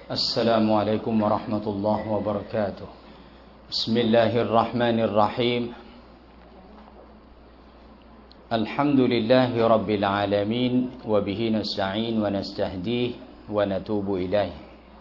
السلام عليكم ورحمة الله وبركاته. بسم الله الرحمن الرحيم. الحمد لله رب العالمين وبه نستعين ونستهديه ونتوب إليه.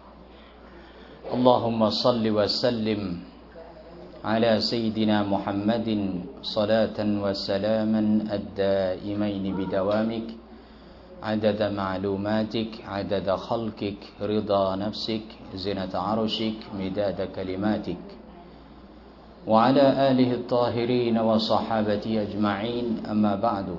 اللهم صل وسلم على سيدنا محمد صلاة وسلاما الدائمين بدوامك عدد معلوماتك عدد خلقك رضا نفسك زنة عرشك مداد كلماتك وعلى آله الطاهرين وصحابته أجمعين. أما بعد،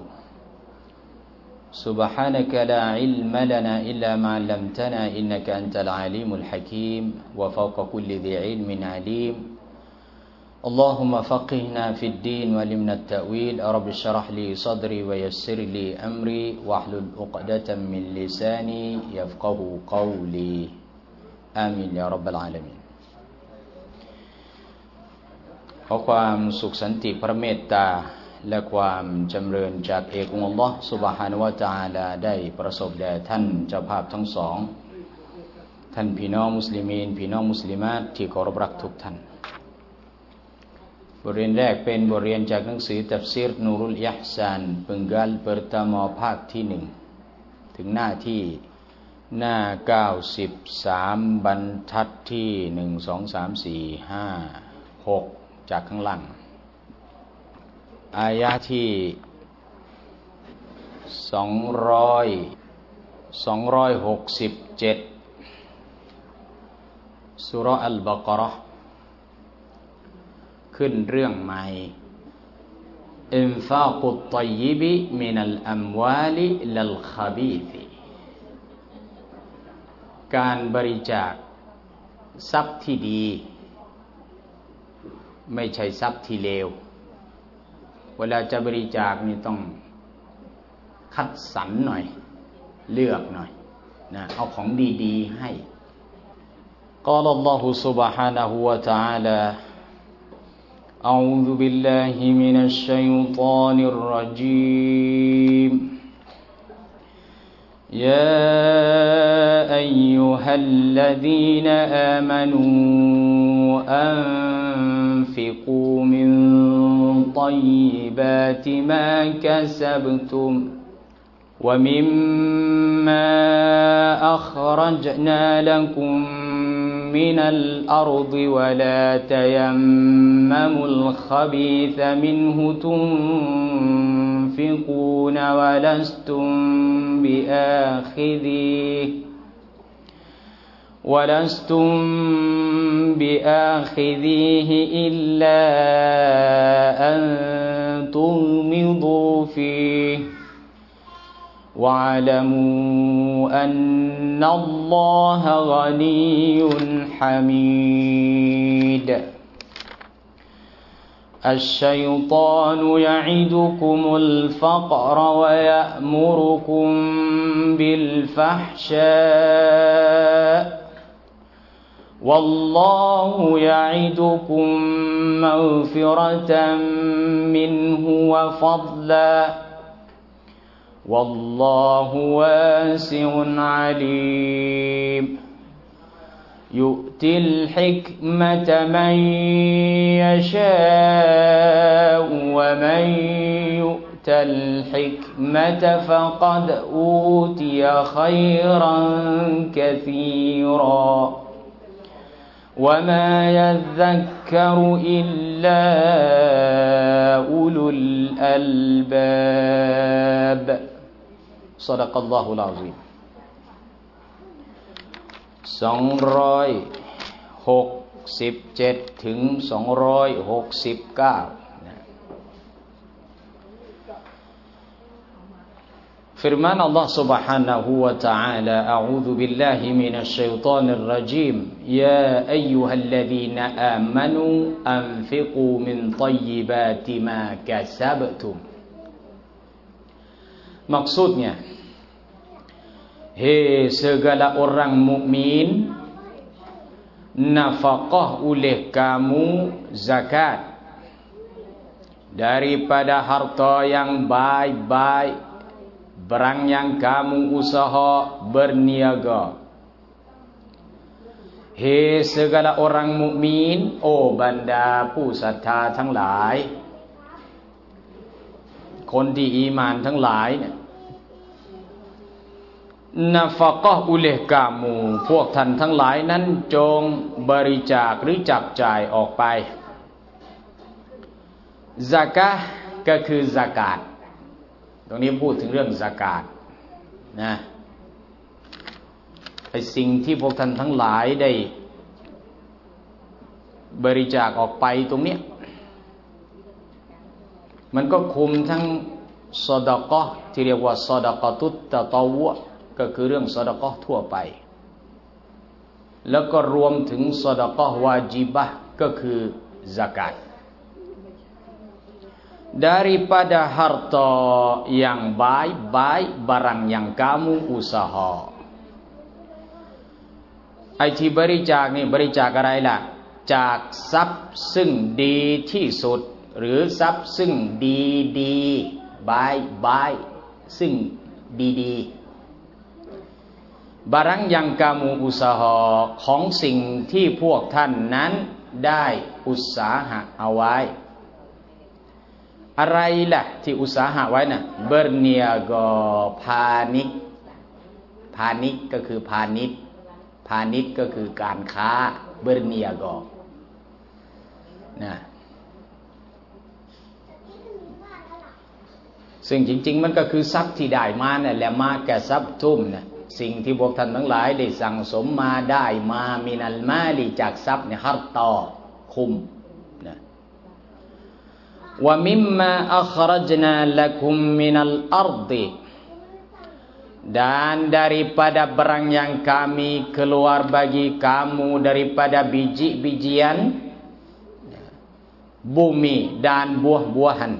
سبحانك لا علم لنا إلا ما علمتنا إنك أنت العليم الحكيم وفوق كل ذي علم عليم. اللهم فقهنا في الدين وعلمنا التأويل. رب اشرح لي صدري ويسر لي أمري واحلل عقدة من لساني يفقه قولي. آمين يا رب العالمين. ขอความสุขสันติพระเมตตาและความจำเริญจากเอกองค์อัลเลาะห์ซุบฮานะฮูวะตะอาลาได้ประสบแด่ท่านเจ้าภาพทั้งสองท่านพี่น้องมุสลิมีนพี่น้องมุสลิมาตที่เคารพรักทุกท่าน. บทเรียนแรกเป็นบทเรียนจากหนังสือตัฟซีรนูรุลอิห์ซาน penggal pertama ภาคที่1ถึงหน้าที่หน้า93บรรทัดที่1 2 3 4 5 6จากข้างล่างอายะห์ที่267ซูเราะห์อัลบะเกาะห์ขึ้นเรื่องใหม่อินฟากุตฏอยยิบมินัลอัมวาลิลัลคอบีษการบริจาคทรัพย์ที่ดีไม่ใช่ทรัพย์ที่เลวเวลาจะบริจาคนี่ต้องคัดสรรหน่อยเลือกหน่อยนะเอาของดีๆให้กอลัลลอฮุซุบฮานะฮูวะตะอาลาأعوذ بالله من الشيطان الرجيم يا أيها الذين آمنوا أنفقوا من طيبات ما كسبتم ومما أخرجنا لكم من الأرض ولا تيمموا الخبيث منه تنفقون ولستم بآخذيه إلا أن تغمضوا فيه واعلموا أن الله غني حميد الشيطان يعدكم الفقر ويأمركم بالفحشاء والله يعدكم مغفرة منه وفضلا والله واسع عليم يؤتي الحكمة من يشاء ومن يؤت الحكمة فقد أوتي خيرا كثيرا وما يذكر إلا أولو الألباب صدق الله العظيم 267ถึง269 Firman Allah Subhanahu wa ta'ala A'udzu billahi minasy syaithanir rajim Ya ayyuhalladzina amanu anfiqu min thayyibati ma kasabtum Maksudnya Hei segala orang mukmin nafkah oleh kamu zakat daripada harta yang baik-baik, barang yang kamu usaha berniaga. Hei segala orang mukmin, oh banda ผู้ศรัทธาทั้งหลายคนที่อีหม่านทั้งหลายเนี่ยนะฟะกะฮ์อุเลห์กามูพวกท่านทั้งหลายนั้นจงบริจาคหรือจับจ่ายออกไปซะกะฮ์ก็คือซะกาตตรงนี้พูดถึงเรื่องซะกาตนะไอ้สิ่งที่พวกท่านทั้งหลายได้บริจาคออกไปตรงเนี้ยมันก็คุมทั้งซอดะกอฮ์ที่เรียกว่าซอดะกอตุตตะตอวะก็คือเรื่องซอดะกอฮ์ทั่วไปแล้วก็รวมถึงซอดะกอฮ์วาญิบะห์ก็คือซะกาตdaripada harta yang baik-baik barang yang kamu usaha ไอ้ที่บริจาคนี่บริจาคอะไรล่ะจากทรัพย์ซึ่งดีที่สุดหรือทรัพย์ซึ่งดีๆบายซึ่งดีๆบารังยังกามูอุสาหะของสิ่งที่พวกท่านนั้นได้อุตสาหะเอาไว้อะไรล่ะที่อุตสาหะไว้น่ะเบอร์เนียกพาณิชก็คือพาณิชก็คือการค้าเบอร์เนียกนะซึ่งจริงๆมันก็คือทรัพย์ที่ได้มาเนี่ยแหละมาแก่ทรัพย์ทุ่มเนี่ยสิ่งที่พวกท่านทั้งหลายได้สั่งสมมาได้มามินัลมาลีจากทรัพย์เนี่ยฮัรตอคุมนะwa mimma akhrajna lakum minal ardi dan daripada barang yang kami keluar bagi kamu daripada biji-bijian bumi dan buah-buahan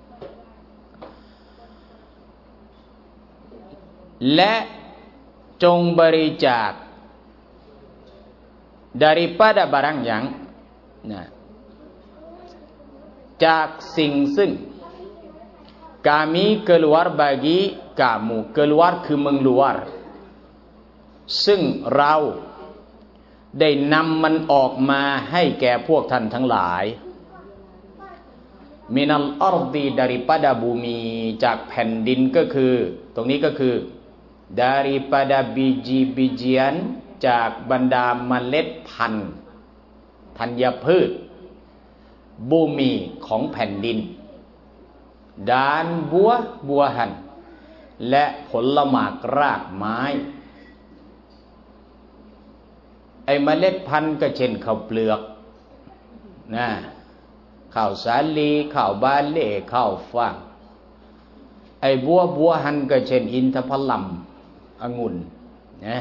และจงบริจาค daripada barang yang จากสิ่งซึ่ง kami keluar bagi kamu keluar คือ mengeluar ซึ่งเราได้นำมันออกมาให้แก่พวกท่านทั้งหลาย minal ardi daripada bumi จากแผ่นดินก็คือตรงนี้ก็คือ daripada biji-bijian จากบรรดาเมล็ดพันธุ์ธัญพืชบูมีของแผ่นดินดานบัวหันและผลหมากรากไม้ไอ้เมล็ดพันธุ์ก็เช่นข้าวเปลือกนะข้าวสาลีข้าวบาเล่ข้าวฟ่างไอ้บัวหันก็เช่นอินทผลัมองุ่นนะ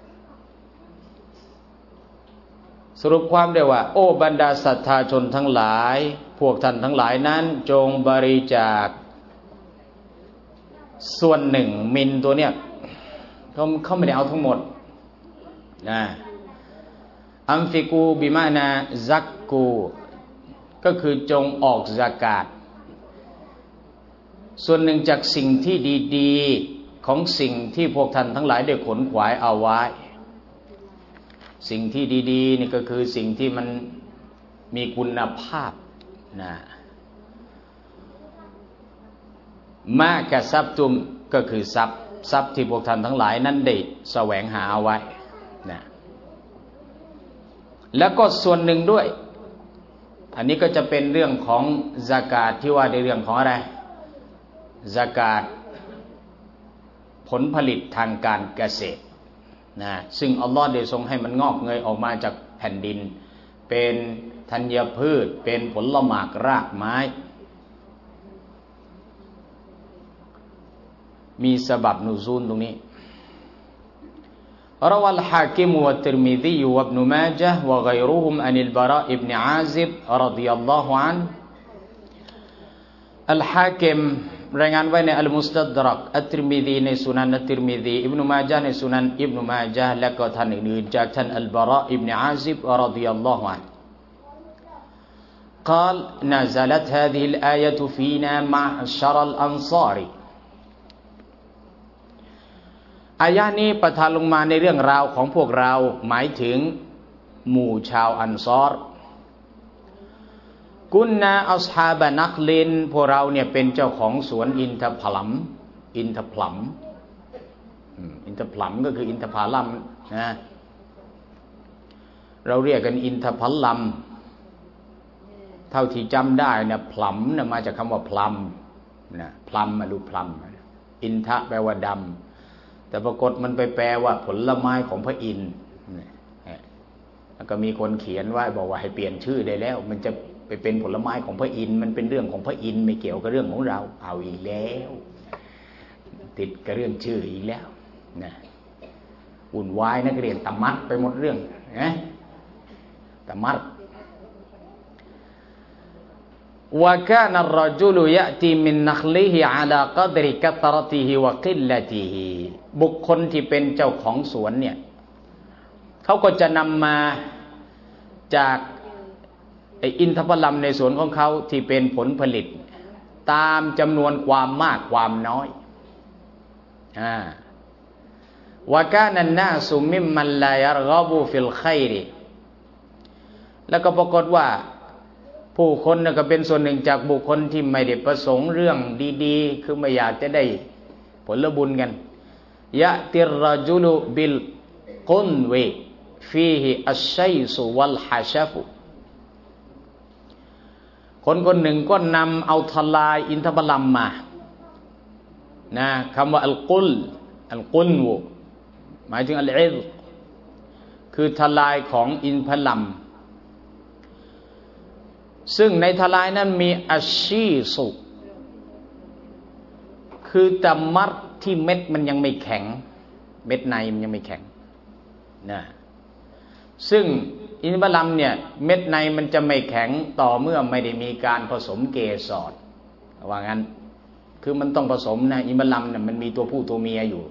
สรุปความได้ว่าโอ้บรรดาศรัทธาชนทั้งหลายพวกท่านทั้งหลายนั้นจงบริจาคส่วนหนึ่งมินตัวเนี้ยเขาไม่ได้เอาทั้งหมดนะอัมฟิกูบิมานาซักกูก็คือจงออกซะกาตส่วนหนึ่งจากสิ่งที่ดีๆของสิ่งที่พวกท่านทั้งหลายได้ขนขวายเอาไว้สิ่งที่ดีๆนี่ก็คือสิ่งที่มันมีคุณภาพนะมากกับทรัพย์ตุมก็คือทรัพย์ที่พวกท่านทั้งหลายนั้นได้แสวงหาเอาไว้นะแล้วก็ส่วนหนึ่งด้วยอันนี้ก็จะเป็นเรื่องของซะกาตที่ว่าในเรื่องของอะไรซะกาตผลผลิตทางการเกษตรนะซึ่งอัลลอฮ์ได้ทรงให้มันงอกเงยออกมาจากแผ่นดินเป็นธัญพืชเป็นผลหมากรากไม้มีสบับนุซูลตรงนี้روى الحاكم والترمذي وابن ماجه وغيرهم عن البراء بن عازب رضي الله عنه الحاكم รายงานไว้ในอัลมุสตัดรักอัตติรมิซีในสุนันอัตติรมิซีอิบนุมาญะห์ในสุนันอิบนุมาญะห์และก็ท่านอื่นๆจากท่านอัลบาระอิบนุอาซิบรอฎิยัลลอฮุอันฮุ قال نزلت هذه الآية فينا معشر الأنصار อายะห์นี้ประทานลงมาในเรื่องราวของพวกเราหมายถึงหมู่ชาวอันซอรกุนนาอัศฮาบะนักลินพวกเราเนี่ยเป็นเจ้าของสวนอินทผลัมอินทผลัมก็คืออินทผลัมนะเราเรียกกันอินทผลัมเท่าที่จำได้เนี่ยผลัมเนี่ยมาจากคำว่าพลัมนะพลัมมาดูพลัมอินทะแปลว่าดำแต่ปรากฏมันไปแปลว่าผลไม้ของพระอินทร์แล้วก็มีคนเขียนไว้บอกว่าให้เปลี่ยนชื่อได้แล้วมันจะไปเป็นผลไม้ของพระอินทร์มันเป็นเรื่องของพระอินทร์ไม่เกี่ยวกับเรื่องของเราเอาอีกแล้วติดกับเรื่องชื่ออีกแล้วนะวุ่นวายนักเรียนตะมัดไปหมดเรื่องนะตะมัดว่าكان الرجل يأتي من نخله على قدر كثرته وقلته บุคคลที่เป็นเจ้าของสวนเนี่ยเขาก็จะนำมาจากอินทผลัมในสวนของเขาที่เป็นผลผลิตตามจำนวนความมากความน้อยว่าการนั้นน่าสุมิมมันลายรกบูฟิลไคริแล้วก็ปรากฏว่าผู้คนก็เป็นส่วนหนึ่งจากบุคคลที่ไม่ได้ประสงค์เรื่องดีๆคือไม่อยากจะได้ผลบุญกันยะติรรจุลุบิลกุนเวฟีฮิอัชชัยซุวัลฮะชัฟุคนคนหนึ่งก็นำเอาทลายอินทผลัมมานะคำว่าอัลกุนวูหมายถึงอัลอิซคือทลายของอินทผลัมซึ่งในทลายนั้นมีอัชชีสุคือตะมัดที่เม็ดมันยังไม่แข็งเม็ดในมันยังไม่แข็งนะซึ่งอินทผลัมเนี่ยเม็ดในมันจะไม่แข็งต่อเมื่อไม่ได้มีการผสมเกสรว่างั้นคือมันต้องผสมนะอินทผลัมเนี่ยมันมีตัวผู้ตัวเมียอยู่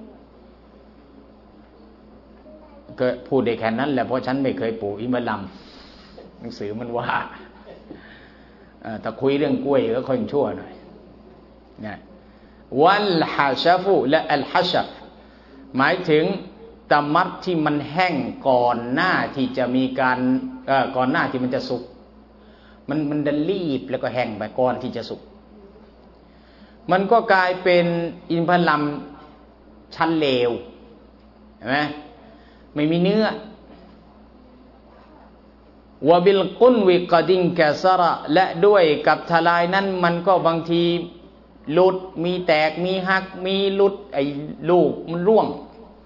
ก็พูดได้แค่นั้นแหละเพราะฉันไม่เคยปลูกอินทผลัมหนังสือมันว่าถ้าคุยเรื่องกล้วยก็ค่อยชั่วหน่อยนะวัลฮะชัฟุและอัลฮะชัฟหมายถึงตะมัดที่มันแห้งก่อนหน้าที่จะมีการก่อนหน้าที่มันจะสุกมันจะรีบแล้วก็แห้งไปก่อนที่จะสุกมันก็กลายเป็นอินทผลัมชั้นเลวเห็นไหมไม่มีเนื้อวะบิลกุนวิกดิงกะซะระและด้วยกับทลายนั้นมันก็บางทีหลุดมีแตกมีหักมีหลุดไอ้ลูกมันร่วง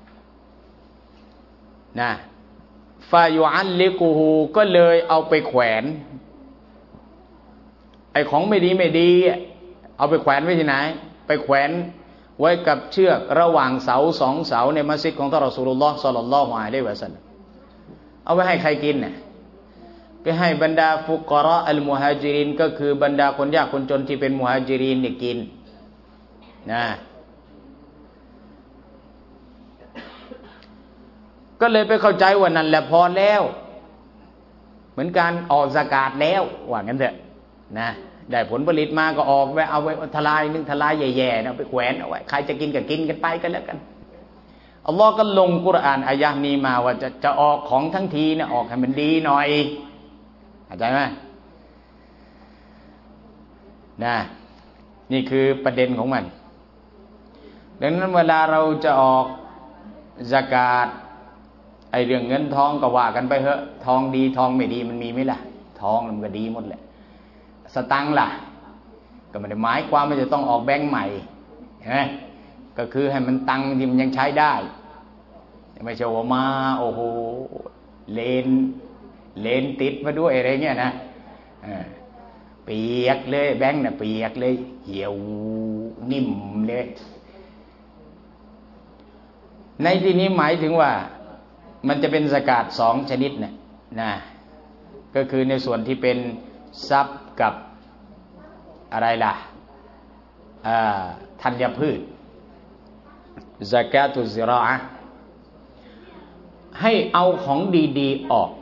นะฟายุอัลลิกูฮูก็เลยเอาไปแขวนไอ้ของไม่ดีเอาไปแขวนไว้ที่ไหนไปแขวนไว้กับเชือกระหว่างเสาสองเสาในมัสยิดของท่านรอซูลุลลอฮ์ศ็อลลัลลอฮุอะลัยฮิวะซัลลัมเอาไว้ให้ใครกินน่ะไปให้บรรดาฟุกะเราะอัลมุฮาญิรินก็คือบรรดาคนยากคนจนที่เป็นมุฮาญิรินเนี่ยกินนะก็เลยไปเข้าใจว่านั่นแหละพอแล้วเหมือนการออกซะกาตแล้วว่างั้นเถอะนะได้ผลผลิตมาก็ออกไว้เอาไว้ทลายนึงทลายแย่ๆนะไปแขวนเอาไว้ใครจะกินก็กินกันไปกันแล้วกันอัลลอฮ์ก็ลงกุรอานอายะห์นี้มาว่าจะออกของทั้งทีเนี่ยออกให้มันดีหน่อยเข้าใจไหมนะนี่คือประเด็นของมันดังนั้นเวลาเราจะออกซะกาตไอเรื่องเงินทองก็ว่ากันไปเถอะทองดีทองไม่ดีมันมีไหมล่ะทองมันก็ดีหมดแหละสตังค์ล่ะก็ไม่ได้หมายความว่าจะต้องออกแบงค์ใหม่เห็นไหมก็คือให้มันตังค์ที่มันยังใช้ได้ไม่ใช่ว่ามาโอ้โหเลนติดมาด้วยอะไรเงี้ยนะเปียกเลยแบงค์น่ะเปียกเลยเหี่ยวนิ่มเลยในที่นี้หมายถึงว่ามันจะเป็นซะกาตสองชนิดเนี่ยนะก็คือในส่วนที่เป็นทรัพย์กับอะไรล่ะธัญพืชซะกาตุซิเราะห์ให้เอาของดีๆออก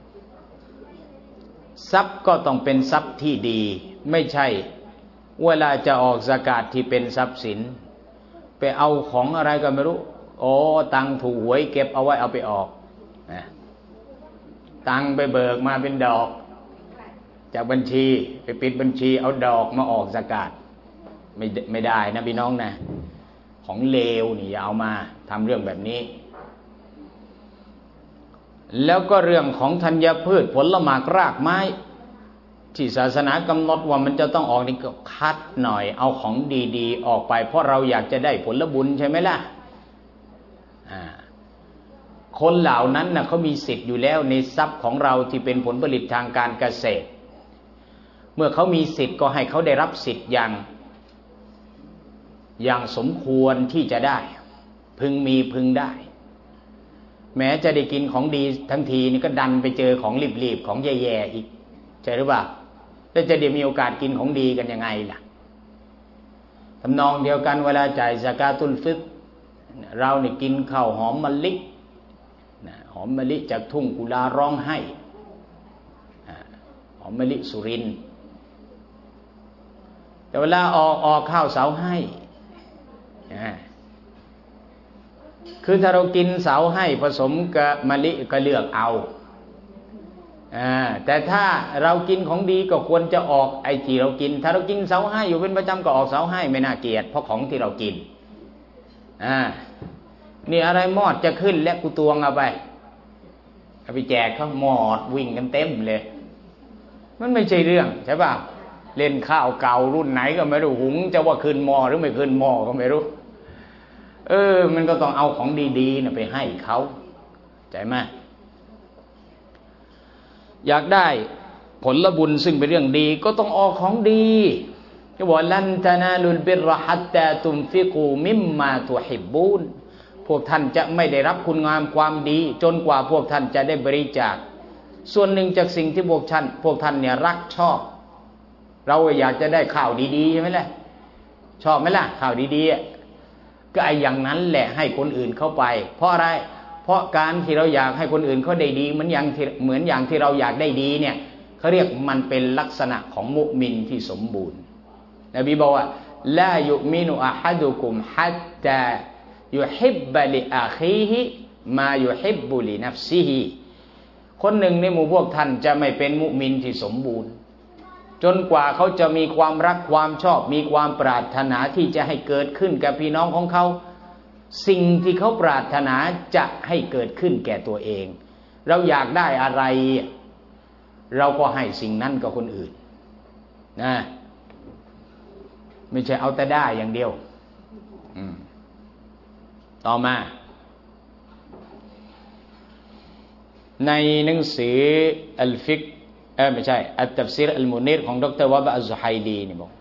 ทรัพย์ก็ต้องเป็นทรัพย์ที่ดีไม่ใช่เวลาจะออกซะกาตที่เป็นทรัพย์สินไปเอาของอะไรก็ไม่รู้โอ้ตังถูกหวยเก็บเอาไว้เอาไปออกนะตังค์ไปเบิกมาเป็นดอกจากบัญชีไปปิดบัญชีเอาดอกมาออกซะกาตไม่ได้นะพี่น้องนะของเลวนี่อย่าเอามาทำเรื่องแบบนี้แล้วก็เรื่องของธัญพืชผลหมากรากไม้ที่ศาสนากำหนดว่ามันจะต้องออกนี่ก็คัดหน่อยเอาของดีๆออกไปเพราะเราอยากจะได้ผลบุญใช่ไหมล่ะคนเหล่านั้นนะเขามีสิทธิ์อยู่แล้วในทรัพย์ของเราที่เป็นผลผลิตทางการเกษตรเมื่อเขามีสิทธิ์ก็ให้เขาได้รับสิทธิ์อย่างสมควรที่จะได้พึงมีพึงได้แม้จะได้กินของดีทั้งทีนี่ก็ดันไปเจอของรีบๆของแย่ๆอีกใช่หรือเปล่าแล้วจะได้มีโอกาสกินของดีกันยังไงล่ะทำนองเดียวกันเวลาจ่ายซะกาตุลฟิตรเราเนี่ยกินข้าวหอมมะลิหอมมะลิจากทุ่งกุลาร้องไห้หอมมะลิสุรินทร์แต่เวลาออกข้าวเสาให้คือถ้าเรากินเสาให้ผสมกับมะลิก็เลือกเอาแต่ถ้าเรากินของดีก็ควรจะออกไอ้ที่เรากินถ้าเรากินเสาให้อยู่เป็นประจำก็ออกเสาให้ไม่น่าเกลียดเพราะของที่เรากินนี่อะไรมอดจะขึ้นและกูตวงเอาไปแจกเขาหมอดวิ่งกันเต็มเลยมันไม่ใช่เรื่องใช่ป่ะเล่นข้าวเก่ารุ่นไหนก็ไม่รู้หุงจะว่าขึ้นหม้อหรือไม่ขึ้นหม้อก็ไม่รู้มันก็ต้องเอาของดีๆนะไปให้เขาใจไหมอยากได้ผลบุญซึ่งเป็นเรื่องดีก็ต้องออกของดีก็บอกลันตานาลุลบิรฮัตตาตุมฟิกูมิมมาตุฮิบบูนพวกท่านจะไม่ได้รับคุณงามความดีจนกว่าพวกท่านจะได้บริจาคส่วนหนึ่งจากสิ่งที่พวกท่านเนี่ยรักชอบเราอยากจะได้ข่าวดีๆใช่ไหมล่ะชอบไหมล่ะข่าวดีๆก็ไอ้อย่างนั้นแหละให้คนอื่นเข้าไปเพราะอะไรเพราะการที่เราอยากให้คนอื่นเขาได้ดีเหมือนอย่างที่เราอยากได้ดีเนี่ยเขาเรียกมันเป็นลักษณะของมุมินที่สมบูรณ์นบีบอกว่าลายุมินุอะฮัดุกุมฮัตตายุฮิบบะลิอาคีฮิมายุฮิบบุลินัฟซิฮิคนหนึ่งในหมู่พวกท่านจะไม่เป็นมุมินที่สมบูรณ์จนกว่าเขาจะมีความรักความชอบมีความปรารถนาที่จะให้เกิดขึ้นกับพี่น้องของเขาสิ่งที่เขาปรารถนาจะให้เกิดขึ้นแก่ตัวเองเราอยากได้อะไรเราก็ให้สิ่งนั้นกับคนอื่นนะไม่ใช่เอาแต่ได้อย่างเดียวต่อมาในหนังสืออัลฟิกไม่ใช่อัตตัฟซีรอัลมุนีรของดร.วะบะอัซซุไฮลีนี่บอก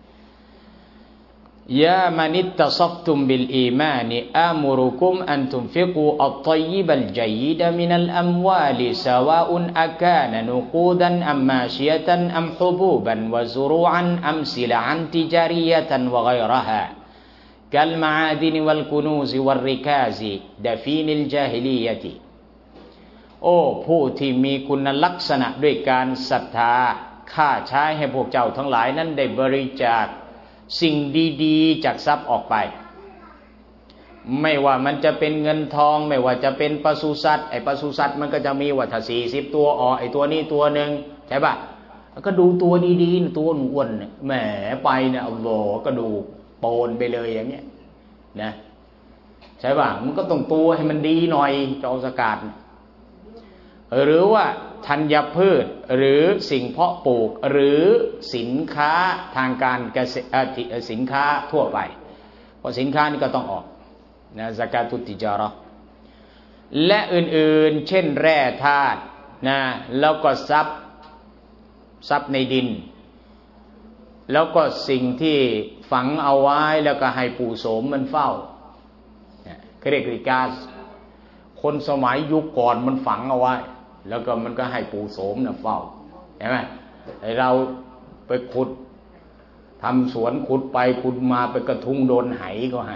ยามันอิตตัซัฟตุมบิลอีมานอามุรุกุมอันตุนฟิกูอัตฏอยยิบัลญัยดะมินัลอัมวาลิสวาอุนอะกานะนุกูดันอัมมาชิยะตันอัมฮุบูบันวะซุรูอันอัมซิลอันติจาริยะตันวะฆอยเราะฮากัลมะอาดินวัลกุนูซวัลริกาซดะฟีนิลญาฮิลียะติโอ้ผู้ที่มีคุณลักษณะด้วยการศรัทธาข้าใช้ให้พวกเจ้าทั้งหลายนั้นได้บริจาคสิ่งดีๆจากทรัพย์ออกไปไม่ว่ามันจะเป็นเงินทองไม่ว่าจะเป็นปศุสัตว์ไอ้ปศุสัตว์มันก็จะมีว่าถ้า40ตัวออกไอ้ตัวนี้ตัวนึงใช่ป่ะก็ดูตัวดีๆตัวอ้วนแหมไปเนี่ยอัลลอฮ์ก็ดูโปนไปเลยอย่างเงี้ยนะใช่ป่ะมันก็ต้องตัวให้มันดีหน่อยจะเอาซะกาตหรือว่าธัญพืชหรือสิ่งเพาะปลูกหรือสินค้าทางการเกษตรสินค้าทั่วไปเพราะสินค้านี่ก็ต้องออกนะซะกาตุติจาเราะห์และอื่นๆเช่นแร่ธาตุนะแล้วก็ทรัพย์ในดินแล้วก็สิ่งที่ฝังเอาไว้แล้วก็ให้ปู่โสมมันเฝ้าเขาเรียกริกาสคนสมัยยุคก่อนมันฝังเอาไว้แล้วก็มันก็ให้ปู่โสมน่ะเฝ้าเห็นไหมไอเราไปขุดทำสวนขุดไปขุดมาไปกระทุ้งโดนไหก็ให้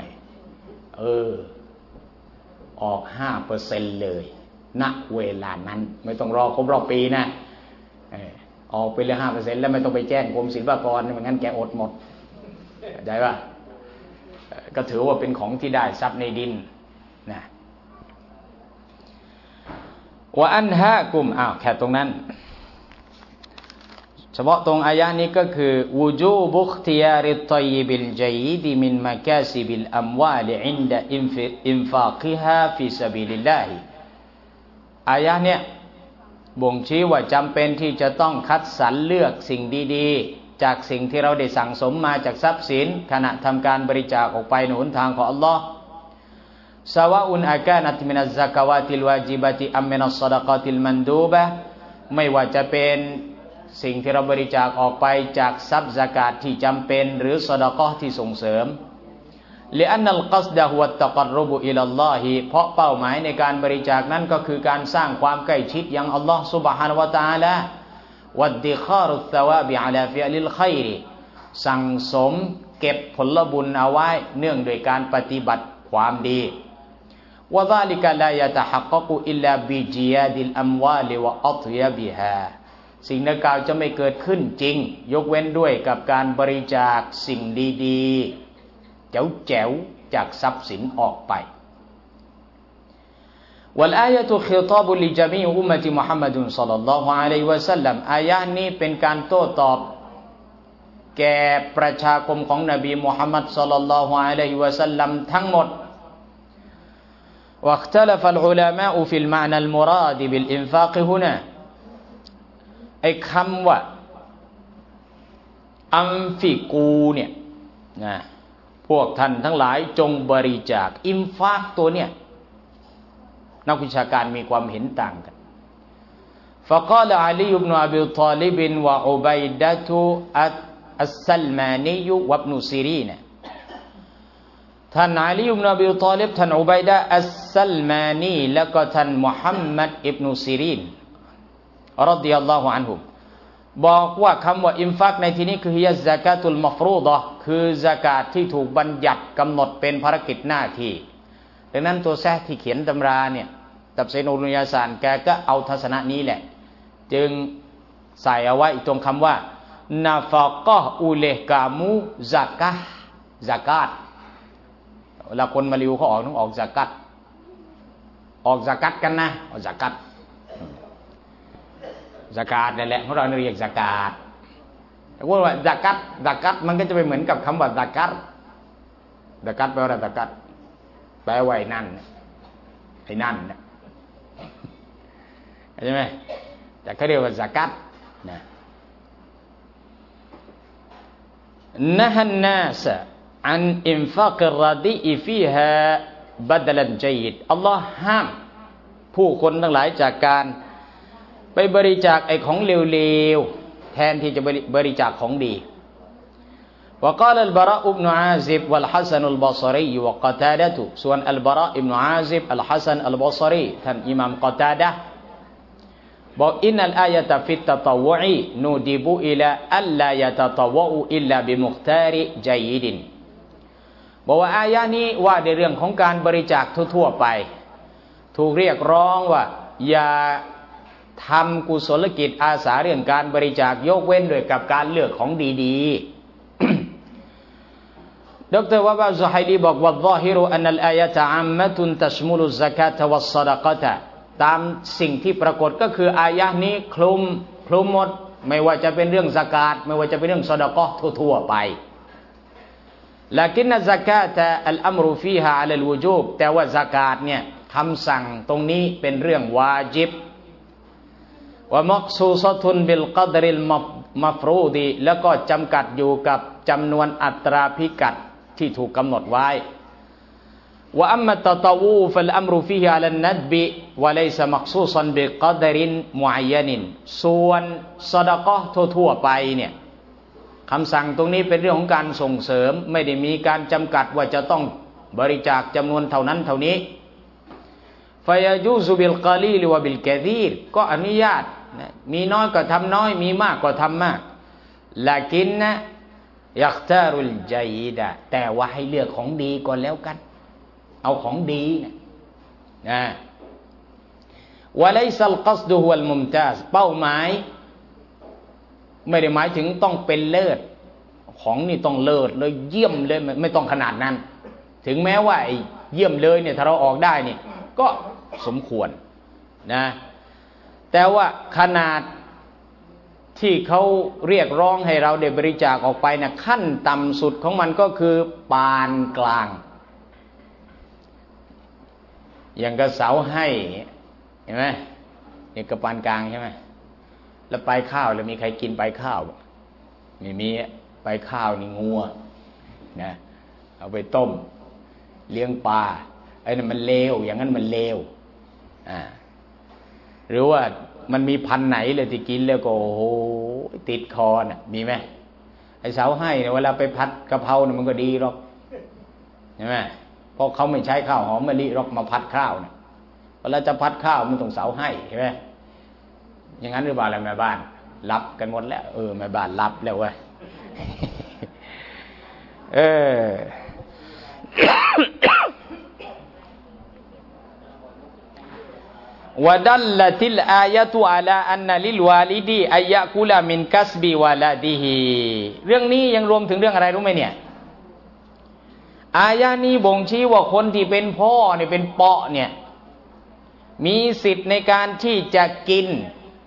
ออก 5% เลยณเวลานั้นไม่ต้องรอครบรอบปีนะออกไปเลย 5% แล้วไม่ต้องไปแจ้งกรมศิลปากรไม่งั้นแกอดหมดได้ป่ะก็ถือว่าเป็นของที่ได้ทรัพย์ในดินนะว่าอันฮะกุมแค่ตรงนั้นเฉพาะตรงอายะนี้ก็คือวูจูบุคติยาริตอยบิลจัยดิมินมากาซิบิลอัมวาลิอินดะอินฟากิฮาฟิซาบิลิลลาฮิอายะเนี่ยบ่งชี้ว่าจำเป็นที่จะต้องคัดสรรเลือกสิ่งดีๆจากสิ่งที่เราได้สั่งสมมาจากทรัพย์สินขณะทำการบริจาคออกไปในหนทางของอัลลอฮ์ซาวะอุนอากานัตมินัซซะกะวาติลวาจิบะติอัมมินัสศอดะกาติลมันดูบะห์ไม่ว่าจะเป็นสิ่งที่เราบริจาคออกไปจากทรัพย์ซะกาตที่จำเป็นหรือศอดะกอฮ์ที่ส่งเสริมلأن القصد هو التقرب إلى الله เพราะเป้าหมายในการบริจาคนั้นก็คือการสร้างความใกล้ชิดยังอัลลอฮ์ سبحانه และ تعالى วัดดิคารุตธวาบิอะลาฟิอลิลค็อยรสั่งสมเก็บผลบุญเอาไว้เนื่องโดยการปฏิบัติความดีวะซาลิกะลายะตะฮักกะกุอิลลาบิจิยาดิลอัมวาลิวะอัตยะบิฮาสิ่งดังกล่าวจะไม่เกิดขึ้นจริงยกเว้นด้วยกับการบริจาคสิ่งดีๆแจ๋วๆจากทรัพย์สินออกไปวัลอายะตุคิฏาบุลิญะมีอุมมะติมุฮัมมัดศ็อลลัลลอฮุอะลัยฮิวะซัลลัมอายะนี้เป็นการโต้ตอบแก่ประชาคมของนบีมุฮัมมัดศ็อลลัลลอฮุอะลัยฮิวะซัลลัมทั้งหมดواختلف العلماء في المعنى المراد بالإنفاق هنا ไอ้คำว่าอัมฟิกูเนี่ยนะพวกท่านทั้งหลายจงบริจาคอินฟากตัวเนี่ยนักวิชาการมีความเห็นต่างกัน فقال علي بن أبي طالب وعبيدة السلماني وابن سيرين ท่านอาลีอิบนุอบีฏอลิบท่านอุบัยดะห์อัสซัลมานีและก็ท่านมุฮัมมัดอิบนุซีรีนรอฎิยัลลอฮุอันฮุมบอกว่าคำว่าอินฟากในที่นี้คือฮิยะซะกาตุลมัฟรูฎะห์คือซะกาตที่ถูกบัญญัติกำหนดเป็นภารกิจหน้าที่ดังนั้นตัวแซะที่เขียนตำราเนี่ยตัฟซีรอุลยาซานแกก็เอาทัศนะนี้แหละจึงใส่เอาไว้ตรงคำว่านาฟะกะฮ์อุเลกามูซะกะฮ์ซะกาตเวลาคนมาลิวเขาต้องออกซะกัตกันนะออกซะกัตซะกาตนั่นแหละของเราเรียกซะกาตแต่ว่าซะกัตมันก็จะไปเหมือนกับคำว่าซะกัตแปลว่าอะไรซะกัตแปลว่าไอ้นั่นนะใช่ไหมแต่เขาเรียกว่าซะกัตนะนะฮันนาสอันอินฟากิรรดีอิฟีฮาบัดลันจัยดอัลลอฮ์ห้ามผู้คนทั้งหลายจากการไปบริจาคไอ้ของเลวๆแทนที่จะบริจาคของดีวะกาลอัลบะเราะอิบนุอาซิบวัลฮัสซันุลบอศรีวะกอตาดะตุส่วนอัลบะเราะอิบนุอาซิบอัลฮัสซันอัลบอศรีท่านอิหม่ามกอตาดะห์บอกอินนัลอายะตะฟิตตะตอวุอีนูดิบุอิลาอัลลายะตะตอวะอุอิลลาบิมุคตาริจัยดินบอกว่าอายะนี้ว่าในเรื่องของการบริจาคทั่วๆไปถูกเรียกร้องว่าอย่าทำกุศลกิจอาสาเรื่องการบริจาคยกเว้นโดยกับการเลือกของดีๆ ดร.วะบะซุฮัยลีบอกว่าซอฮิรุอันนัลอายะตะอัมมะตุนตัชมุลุซะกาตะวัสศอดะกะตะตามสิ่งที่ปรากฏก็คืออายะนี้คลุมหมดไม่ว่าจะเป็นเรื่องซะกาตไม่ว่าจะเป็นเรื่องศอดะกอฮ์ทั่วๆไปلكن الزكاة الأمر فيها على الوجوب แต่ว่าซะกาตเนี่ยคำสั่งตรงนี้เป็นเรื่องวาญิบวะมักซูซะตุนบิลกัดริลมัฟรูดีแล้วก็จำกัดอยู่กับจำนวนอัตราพิกัดที่ถูกกำหนดไว้วะอัมมัตตะตะวูฟัลอัมรุฟีฮิอะลันนัดบิวะลัยซะมักซูซันบิกัดรินมุอัยยันส่วนซอดะกอฮ์ทั่วๆไปเนี่ยคำสั่งตรงนี้เป็นเรื่องของการส่งเสริมไม่ได้มีการจำกัดว่าจะต้องบริจาคจำนวนเท่านั้นเท่านี้ฟายาจูซุบิลกาลีลวะบิลกะซีรก็อนุญาตนะมีน้อยก็ทำน้อยมีมากก็ทำมากลากินนะยักตารุลจัยดะแต่ว่าให้เลือกของดีก่อนแล้วกันเอาของดีนะวะไลซัลกัสดุฮุวัลมุมตาซเป้าหมายไม่ได้หมายถึงต้องเป็นเลิศของนี่ต้องเลิศเลยเยี่ยมเลยไม่ต้องขนาดนั้นถึงแม้ว่าเยี่ยมเลยเนี่ยถ้าเราออกได้เนี่ยก็สมควรนะแต่ว่าขนาดที่เขาเรียกร้องให้เราได้บริจาคออกไปนะขั้นต่ำสุดของมันก็คือปานกลางอย่างกับเสาให้เห็นไหมนี่ก็ปานกลางใช่ไหมแล้วไปข้าวแล้วมีใครกินไปข้าวไม่มีไปข้าวนี่งัวนะเอาไปต้มเลี้ยงปลาไอ้นั่นมันเลวอย่างนั้นมันเลวหรือว่ามันมีพันธุ์ไหนเลยที่กินแล้วก็โอ้โหติดคอน่ะมีไหมไอ้เสาให้เนี่ยเวลาไปผัดกะเพราเนี่ยมันก็ดีหรอกใช่ไหมเพราะเขาไม่ใช้ข้าวหอมมะลิหรอกมาผัดข้าวเนี่ยเวลาจะผัดข้าวมันต้องเสาให้ใช่ไหมอย่างนั้นหรือเปล่าอะไรแม่บ้านรับกันหมดแล้วแม่บ้านรับแล้วเว้ยวะดัลละติลอายะตุอะลาอันนะลิลวาลิดีอัยยะกุลามินกัสบิวะลาดิฮิเรื่องนี้ยังรวมถึงเรื่องอะไรรู้ไหมเนี่ยอายะนี้บ่งชี้ว่าคนที่เป็นพ่อเนี่ยเป็นเปาะเนี่ยมีสิทธิ์ในการที่จะกิน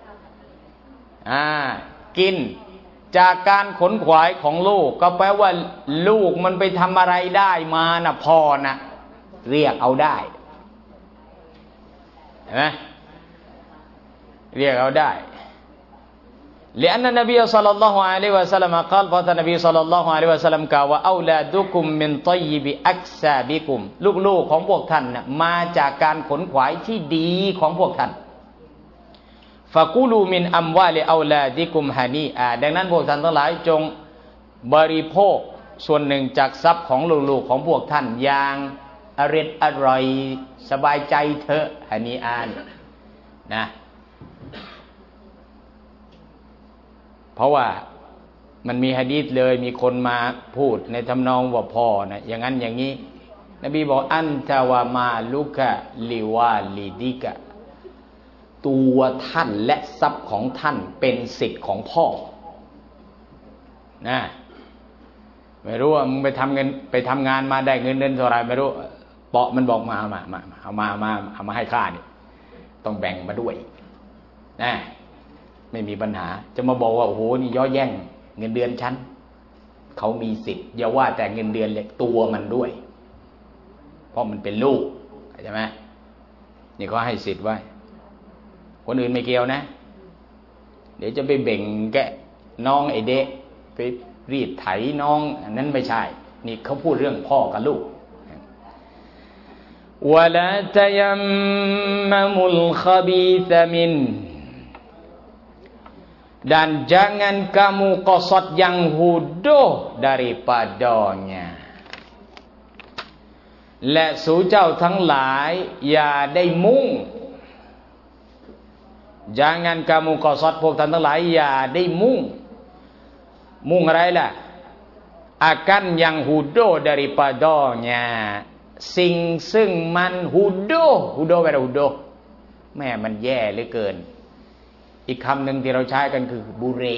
กินจากการขนขวายของลูกก็แปลว่าลูกมันไปทำอะไรได้มานะพ่อนะเรียกเอาได้เห็นไหมเรียกเอาได้لأن النبي صلى الله عليه وسلم قال เพราะท่านนบี صلى الله عليه وسلم กล่าวว่าเอาลาดุกุมมินฏอยยิบิอักซาบิกุมลูกๆของพวกท่านนะมาจากการขนขวายที่ดีของพวกท่านฟะกูลูมินอัมวาลิเอาลาดิกุมฮานีดังนั้นพวกท่านทั้งหลายจงบริโภคส่วนหนึ่งจากทรัพย์ของลูกๆของพวกท่านอย่างอร่อยสบายใจเถอะฮานีนะเพราะว่ามันมีหะดีษเลยมีคนมาพูดในทำนองว่าพ่อนะอย่างนั้นอย่างนี้นบีบอกอันตะวามาลุกะลิวาลิดิกะตัวท่านและทรัพย์ของท่านเป็นสิทธิ์ของพ่อนะไม่รู้ว่ามึงไปทำงานมาได้เงินเดือนเท่าไรไม่รู้เปาะมันบอกมาเอามาให้ข้านี่ต้องแบ่งมาด้วยนะไม่มีปัญหาจะมาบอกว่าโอ้โหนี่ย่อแย่งเงินเดือนฉันเขามีสิทธิ์อย่าว่าแต่เงินเดือนเลยตัวมันด้วยเพราะมันเป็นลูกใช่ไหมนี่เขาให้สิทธิ์ไว้คนอื่นไม่เกี่ยวนะเดี๋ยวจะไปเบ่งแกะน้องไอเด็กไปรีดไถน้องอันนั้นไม่ใช่นี่เขาพูดเรื่องพ่อกับลูกวะลาตะยัมมะมุลคอบีซะมินdan jangan kamu qasad yang huduh daripadanya และสู่เจ้าทั้งหลายอย่าได้มุ่ง jangan kamu qasad พวกท่านทั้งหลายอย่าได้มุ่งอะไรล่ะ akan yang huduh daripadanya สิ่งซึ่งมันhuduh แปลว่าhuduhแม่มันแย่เหลือเกินอีกคำหนึ่งที่เราใช้กันคือบุเร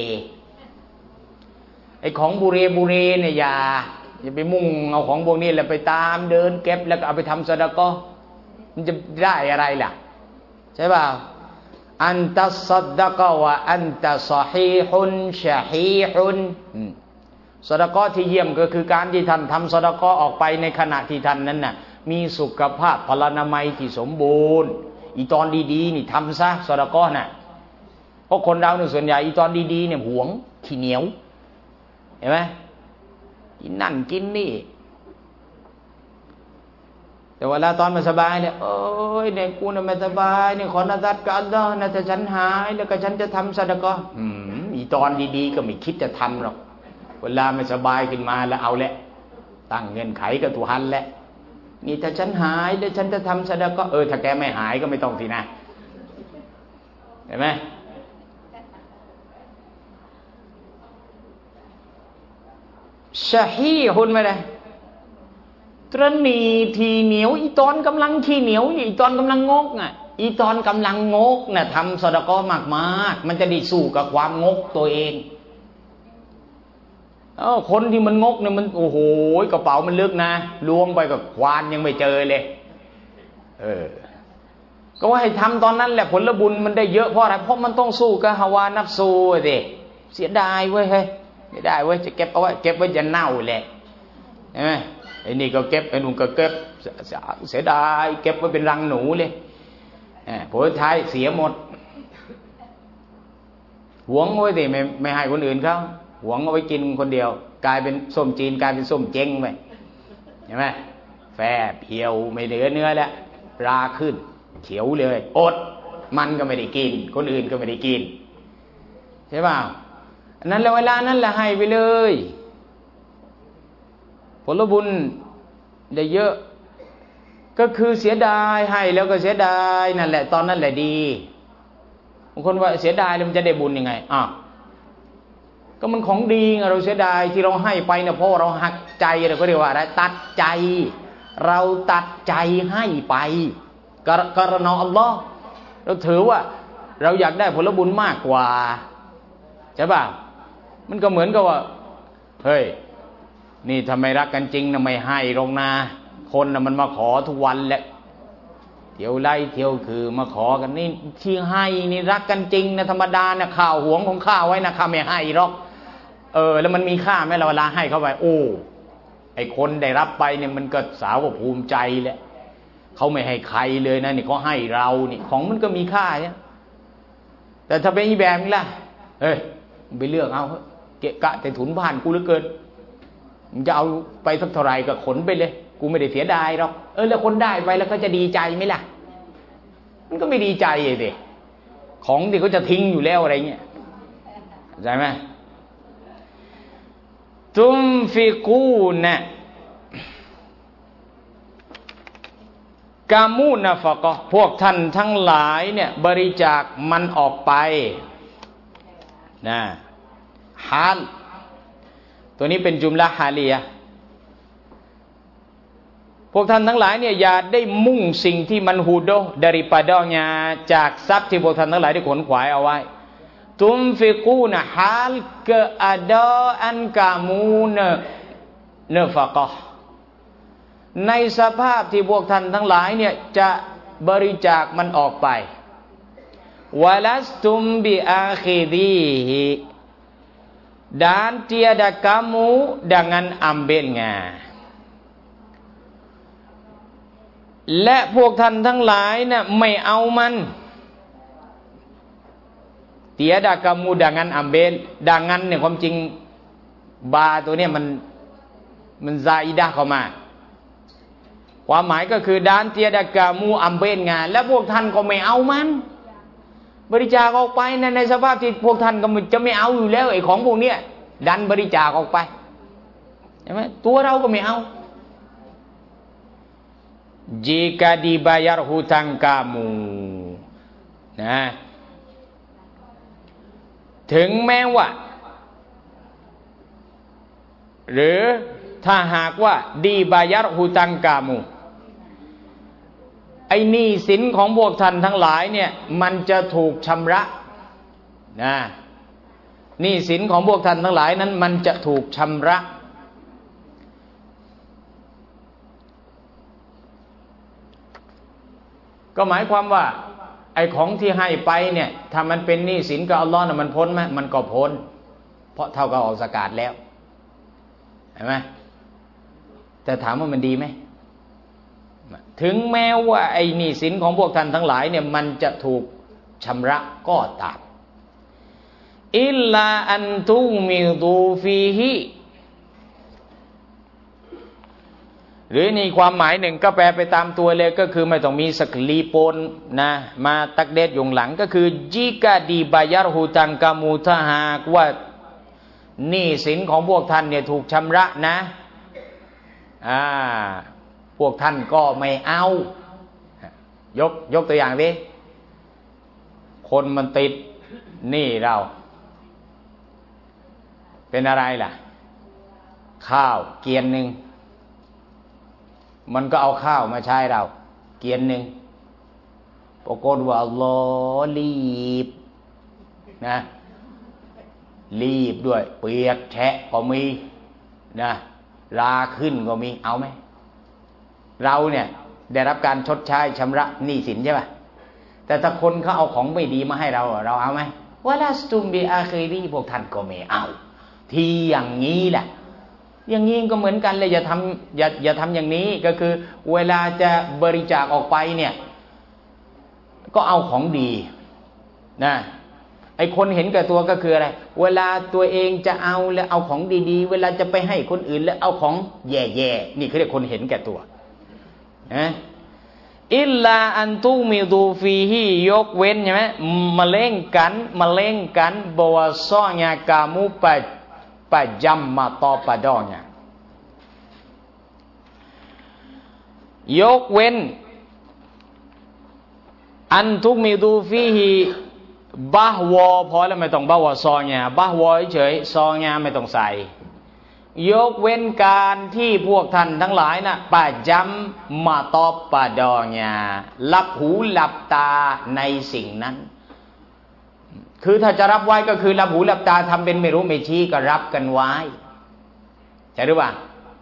ไอ้ของบุเรเนี่ยอย่าไปมุ่งเอาของพวกนี้แล้วไปตามเดินเก็บแล้วก็เอาไปทำซะดะกอมันจะได้อะไรล่ะใช่ป่าวอันตัสซัดดะกะวะอันตัศอฮีฮุนชะฮีฮุนซะดะกอที่เยี่ยมก็คือการที่ท่านทำซะดะกอออกไปในขณะที่ท่านนั้นน่ะมีสุขภาพพลานามัยที่สมบูรณ์อีตอนดีๆนี่ทำซะซะดะกอน่ะเพราะคนเราเนี่ยส่วนใหญ่อีตอนดีๆเนี่ยหวงขี้เหนียวเห็นไหมกินนั่นกินนี่แต่เวลาตอนมันสบายเนี่ยโอ้ยเนี่ยกูน่ะไม่สบายเนี่ยขอนัดกับอัลเลาะห์นะถ้าฉันหายแล้วก็ฉันจะทำซะดะกออีตอนดีๆก็ไม่คิดจะทำหรอกเวลาไม่สบายขึ้นมาแล้วเอาแหละตั้งเงื่อนไขกับทุหันแหละนี่ถ้าฉันหายแล้วฉันจะทำซะดะกอถ้าแกไม่หายก็ไม่ต้องสินะเห็นไหมชะฮีฮุนไม่ได้ตรณีทีเหนียวอีตอนกำลังขี้เหนียวอีตอนกำลังงกอีตอนกำลังงกน่ะทำซะดะกอมากๆมันจะได้สู้กับความงกตัวเองคนที่มันงกเนี่ยมันโอ้โหกระเป๋ามันลึกนะล้วงไปกับควานยังไม่เจอเลยก็ว่าให้ทำตอนนั้นแหละผลบุญมันได้เยอะเพราะอะไรเพราะมันต้องสู้กับฮาวานัฟซูสิเสียดายเว้ยเฮ้ยไม่ได้เว้ยจะเก็บเอาไว้เก็บไว้จะเน่าแหละใช่ไหมไอ้นี่ก็เก็บไอ้นุ่นก็เก็บเสียดายเก็บไว้เป็นรังหนูเลยผลท้ายเสียหมดหวงไว้สิไม่ให้คนอื่นเขาหวงเอาไว้กินคนเดียวกลายเป็นส้มจีนกลายเป็นส้มเจ๊งไปใช่ไหมแฝบเหี่ยวไม่เหลือเนื้อแล้วราขึ้นเขียวเลยอดมันก็ไม่ได้กินคนอื่นก็ไม่ได้กินใช่ป่าวนั้นแล้วเวลานั้นแหละให้ไปเลยผลบุญได้เยอะก็คือเสียดายให้แล้วก็เสียดายนั่นแหละตอนนั้นแหละดีบางคนว่าเสียดายแล้วมันจะได้บุญยังไงก็มันของดีไงเราเสียดายที่เราให้ไปเนี่ยเพราะเราหักใจเราก็เรียกว่าอะไรตัดใจเราตัดใจให้ไปกรณาอัลลอฮ์เราถือว่าเราอยากได้ผลบุญมากกว่าใช่ป่ะมันก็เหมือนกับว่าเฮ้ยนี่ทำไมรักกันจริงนะไม่ให้หรอกนะคนนะมันมาขอทุกวันแหละเที่ยวไล่เที่ยวคือมาขอกันนี่ที่ให้นี่รักกันจริงนะธรรมดานะข้าวหวงของข้าไว้นะข้าไม่ให้หรอกแล้วมันมีค่าไหมเราเวลาให้เข้าไปโอ้ไอคนได้รับไปเนี่ยมันก็สาวกภูมิใจแหละเขาไม่ให้ใครเลยนะนี่เขาให้เรานี่ของมันก็มีค่าเนี่ยแต่ถ้าเป็นอีแบบนี้ล่ะเฮ้ยไปเลือกเอาเกะกะแต่ถุนผ่านกูเหลือเกินมึงจะเอาไปสักเท่าไหร่ก็ขนไปเลยกูไม่ได้เสียดายหรอกแล้วคนได้ไปแล้วก็จะดีใจไหมล่ะมันก็ไม่ดีใจเลยของที่เขาจะทิ้งอยู่แล้วอะไรเงี้ยเข้าใจไหมตุมฟิกูนะกามูนะฟะกะพวกท่านทั้งหลายเนี่ยบริจาคมันออกไปนะฮาลตัวนี้เป็นจุมละฮาลียะพวกท่านทั้งหลายเนี่ยอย่าได้มุ่งสิ่งที่มันฮูโด daripadanya จากทรัพย์ที่พวกท่านทั้งหลายได้ขนขวายเอาไว้ตุมฟิกูนะฮาลkeadaan kamu nafaqah ในสภาพที่พวกท่านทั้งหลายเนี่ยจะบริจาคมันออกไปวะลัสตุมบิอาคิดีฮิdan tiada kamu dengan ambilnya และพวกท่านทั้งหลายเนี่ยไม่เอามันtiada kamu dengan ambil denganเนี่ยความจริงบาตัวเนี่ยมันซาอิดะห์เข้ามาความหมายก็คือด้านเตียดากามูอัมเบนงานและพวกท่านก็ไม่เอามันบริจาคออกไปในสภาพที่พวกท่านก็จะไม่เอาอยู่แล้วไอ้ของพวกเนี้ยดันบริจาคออกไปใช่ไหมตัวเราก็ไม่เอา jika dibayar hutang kamu นะถึงแม้ว่าหรือถ้าหากว่าดีบายัรฮูตังกามูไอ้หนี้สินของพวกท่านทั้งหลายเนี่ยมันจะถูกชำระนะหนี้สินของพวกท่านทั้งหลายนั้นมันจะถูกชำระก็หมายความว่าไอ้ของที่ให้ไปเนี่ยถ้ามันเป็นหนี้สินกับอัลลอฮ์น่ะมันพ้นไหมมันก็พ้นเพราะเท่ากับออกซะกาตแล้วเห็นไหมแต่ถามว่ามันดีไหมถึงแม้ว่าไอ้หนี้สินของพวกท่านทั้งหลายเนี่ยมันจะถูกชำระก็ตามอิลลาอันตุมิดูฟีฮิหรือในความหมายหนึ่งก็แปลไปตามตัวเลยก็คือไม่ต้องมีสักลีปนนะมาตักเดชอยู่หลังก็คือจิกาดีบายารฮูตังกามูทาหากว่าหนี้สินของพวกท่านเนี่ยถูกชำระนะพวกท่านก็ไม่เอายกตัวอย่างดิคนมันติดหนี้เราเป็นอะไรล่ะข้าวเกียนหนึ่งมันก็เอาข้าวมาใช้เราเกียนหนึ่งปรากฏว่าอัลลอฮ์รีบนะรีบด้วยเปียกแฉะก็มีนะราขึ้นก็มีเอาไหมเราเนี่ยได้รับการชดใช้ชำระหนี้สินใช่ป่ะแต่ถ้าคนเขาเอาของไม่ดีมาให้เราเอาไหมวะลาสตุมบิอาคิรีพวกท่านก็ไม่เอาทีอย่างนี้แหละอย่างนี้ก็เหมือนกันเลยอย่าทำอย่างนี้ก็คือเวลาจะบริจาคออกไปเนี่ยก็เอาของดีนะไอ้คนเห็นแก่ตัวก็คืออะไรเวลาตัวเองจะเอาแล้วเอาของดีๆเวลาจะไปให้คนอื่นแล้วเอาของแย่ๆนี่คือเรียกคนเห็นแก่ตัวนะอิลลาอันตุมิดูฟีฮียกเว้นใช่ไหมมาเล่งกันบวซอญากามุปะจัมมาตอปะดอญายกเว้นอันตุมิดูฟีฮีบะวอพอแล้วไม่ต้องบะวอซอญาบะวอเฉยซอญาไม่ต้องใส่ยกเว้นการที่พวกท่านทั้งหลายนะปะจำมาตอบปะดอญาลับหูลับตาในสิ่งนั้นคือถ้าจะรับไว้ก็คือลับหูลับตาทำเป็นไม่รู้ไม่ชี้ก็รับกันไว้ใช่หรือเปล่า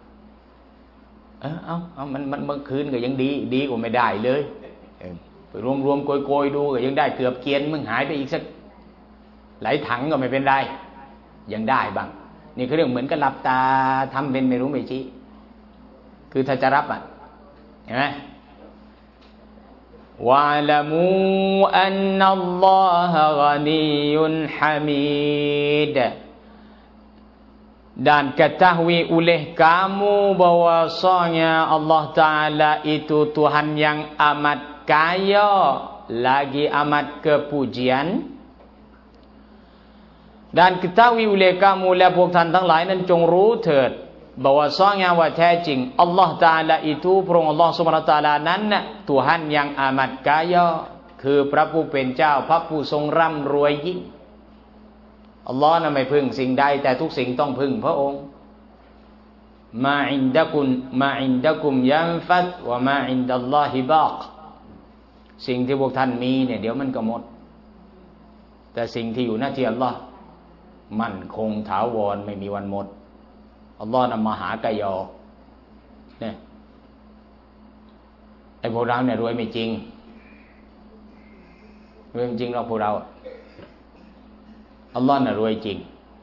เอามันเมื่อคืนก็ยังดีกว่าไม่ได้เลยไปรวมโกยดูก็ยังได้เกือบเกียนมึงหายไปอีกสักหลายถังก็ไม่เป็นไรยังได้บ้างนี่คือเรื่องเหมือนกับหลับตาทำเป็นไม่รู้ไม่ชี้คือถ้าจะรับเห็นไหมวะละมูอันนัลลอฮะกอนียุนฮามีด dan ketahui oleh kamu bahwasanya Allah Ta'ala itu Tuhan yang amat kaya lagi amat kepujian dan ketahui oleh kamu และพวกท่านทั้งหลายนั้นจงรู้เถิดbahwasanyaว่าแท้จริง Allah Ta'ala itu พระองค์ Allah Subhanahu Wa Ta'ala นั้นน่ะ Tuhan yang amat kaya คือพระผู้เป็นเจ้าพระผู้ทรงร่ำรวยยิ่งอัลลอฮ์นั้นไม่พึ่งสิ่งใดแต่ทุกสิ่งต้องพึ่งพระองค์มาอินดะกุมยันฟัดวะมาอินดัลลอฮิบากสิ่งที่พวกท่านมีเนี่ยเดี๋ยวมันก็หมดแต่สิ่งที่อยู่หน้าที่อัลลอฮ์มั่นคงถาวรไม่มีวันหมดอัลลอฮ์นำมหากะยอเนี่ยไอ้พวกเราเนี่ยรวยไม่จริงรวยจริงเราพวกเราอัลลอฮ์น่ะรวยจริง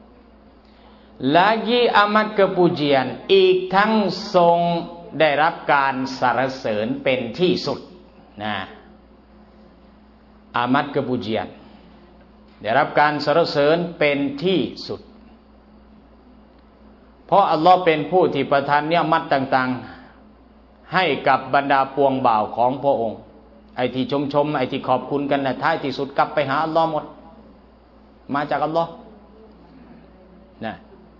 lagi amat kepujian อีกทั้งทรงได้รับการสรรเสริญเป็นที่สุดนะamat kepujian ได้รับการสรรเสริญเป็นที่สุดเพราะอัลลอฮ์เป็นผู้ที่ประทานนิมัตต่างๆให้กับบรรดาปวงบ่าวของพระองค์ไอ้ที่ชมไอ้ที่ขอบคุณกันนะท้ายที่สุดกลับไปหาอัลลอฮ์หมดมาจากอัลลอฮ์นะ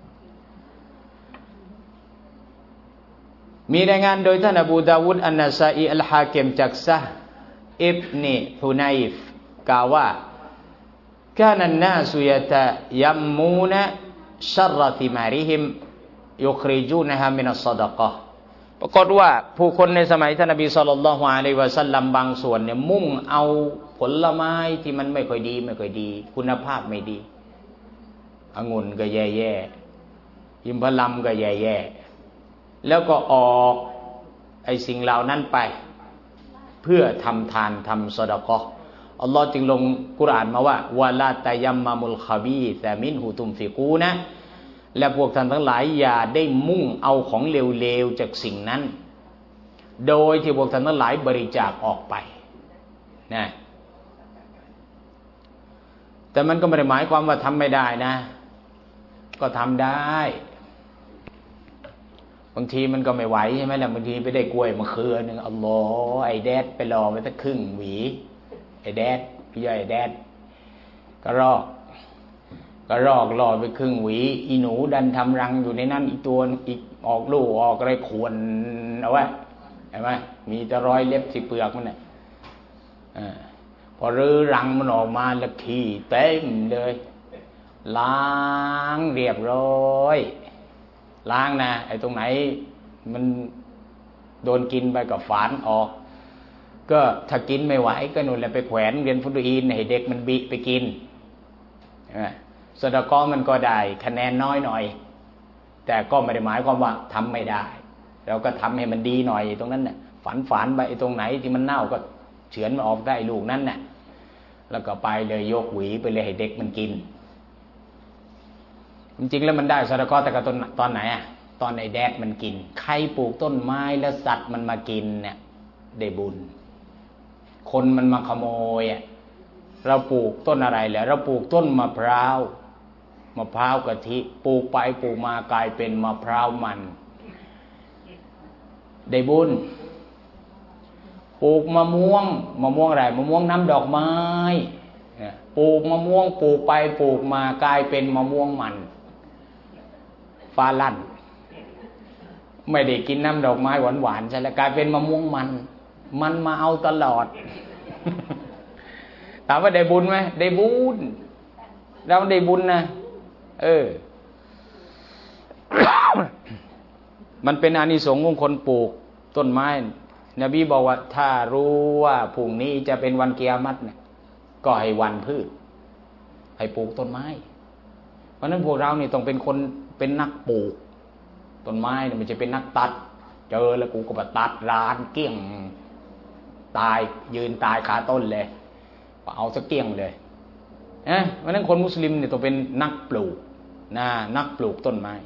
มีรายงานโดยท่านอบูดาวุดอันนาซาอีอัลฮาคิมจากซะห์อิบนีฮุนัยฟกล่าวว่า كان الناس يتيمون شر ثمارهم يخرجونها من الصدقة ปรากฏว่าผู้คนในสมัยท่านนบีศ็อลลัลลอฮุอะลัยฮิวะซัลลัมบางส่วนเนี่ยมุ่งเอาผลไม้ที่มันไม่ค่อยดีคุณภาพไม่ดีองุ่นก็แย่ๆอิมพะลัมก็แย่ๆแล้วก็ออกไอ้สิ่งเหล่านั้นไปเพื่อทำทานทำซอดะกอฮ์อัลลอฮ์จึงลงกุรอานมาว่าวะลาตะยัมมามุลคอบีซะมินฮุตุมฟิกูนะและพวกท่านทั้งหลายอย่าได้มุ่งเอาของเลวๆจากสิ่งนั้นโดยที่พวกท่านทั้งหลายบริจาคออกไปนะแต่มันก็ไม่ได้หมายความว่าทำไม่ได้นะก็ทำได้บางทีมันก็ไม่ไหวใช่ไหมล่ะบางทีไปได้กล้วยมาเครือนึงอัลลอฮ์ไอ้แดดไปรอไปสักครึ่งหวีไอ้แดดพี่ย่อยไอ้แดดก็รอกรอไปครึ่งหวีอีหนูดันทำรังอยู่ในนั้นอีกตัวอีกออกลูกออกอะไรขวนเอาไว้เห็นไหมมีแต่รอยเล็บสิเปลือกมันน่ะพอรื้อรังมันออกมาแล้วขี้เต็มเลยล้างเรียบร้อยล้างนะไอ้ตรงไหนมันโดนกินไปกับฝานออกก็ถ้ากินไม่ไหวก็นู่นแหละไปแขวนเรียนฟุตอีนให้เด็กมันบิไปกินซอดะกอฮ์มันก็ได้คะแนนน้อยหน่อยแต่ก็ไม่ได้หมายความว่าทำไม่ได้เราก็ทำให้มันดีหน่อยตรงนั้นน่ะฝานไปตรงไหนที่มันเน่าก็เฉือนมันออกได้ลูกนั้นน่ะแล้วก็ไปเลยยกหวีไปเลยให้เด็กมันกินจริงๆแล้วมันได้ซะดะกอฮ์แต่ก็ตอนไหนอ่ะตอนไอ้แดกมันกินใครปลูกต้นไม้แล้วสัตว์มันมากินเนี่ยได้บุญคนมันมาขโมยอ่ะเราปลูกต้นอะไรแล้วเราปลูกต้นมะพร้าวกะทิปลูกไปปลูกมากลายเป็นมะพร้าวมันได้บุญปลูกมะม่วงอะไรมะม่วงน้ำดอกไม้ปลูกมะม่วงปลูกไปปลูกมากลายเป็นมะม่วงมันฟ้าลั่นไม่ได้กินน้ำดอกไม้หวานๆใช่แล้วกลายเป็นมะม่วงมันมาเอาตลอดถามว่าได้บุญไหมได้บุญเราได้บุญนะมันเป็นอานิสงส์ของคนปลูกต้นไม้นบีบอกว่าถ้ารู้ว่าพรุ่งนี้จะเป็นวันกิยามัตเนี่ยก็ให้วันพืชให้ปลูกต้นไม้เพราะนั้นพวกเรานี่ต้องเป็นคนเป็นนักปลูกต้นไม้เนี่ยมันจะเป็นนักตัดเจอแล้วกูก็มาตัดร้านเกี้ยงตายยืนตายคาต้นเลยเอาสักเกี้ยงเลยเพราะนั้นคนมุสลิมเนี่ยต้องเป็นนักปลูกนักปลูกต้นไม้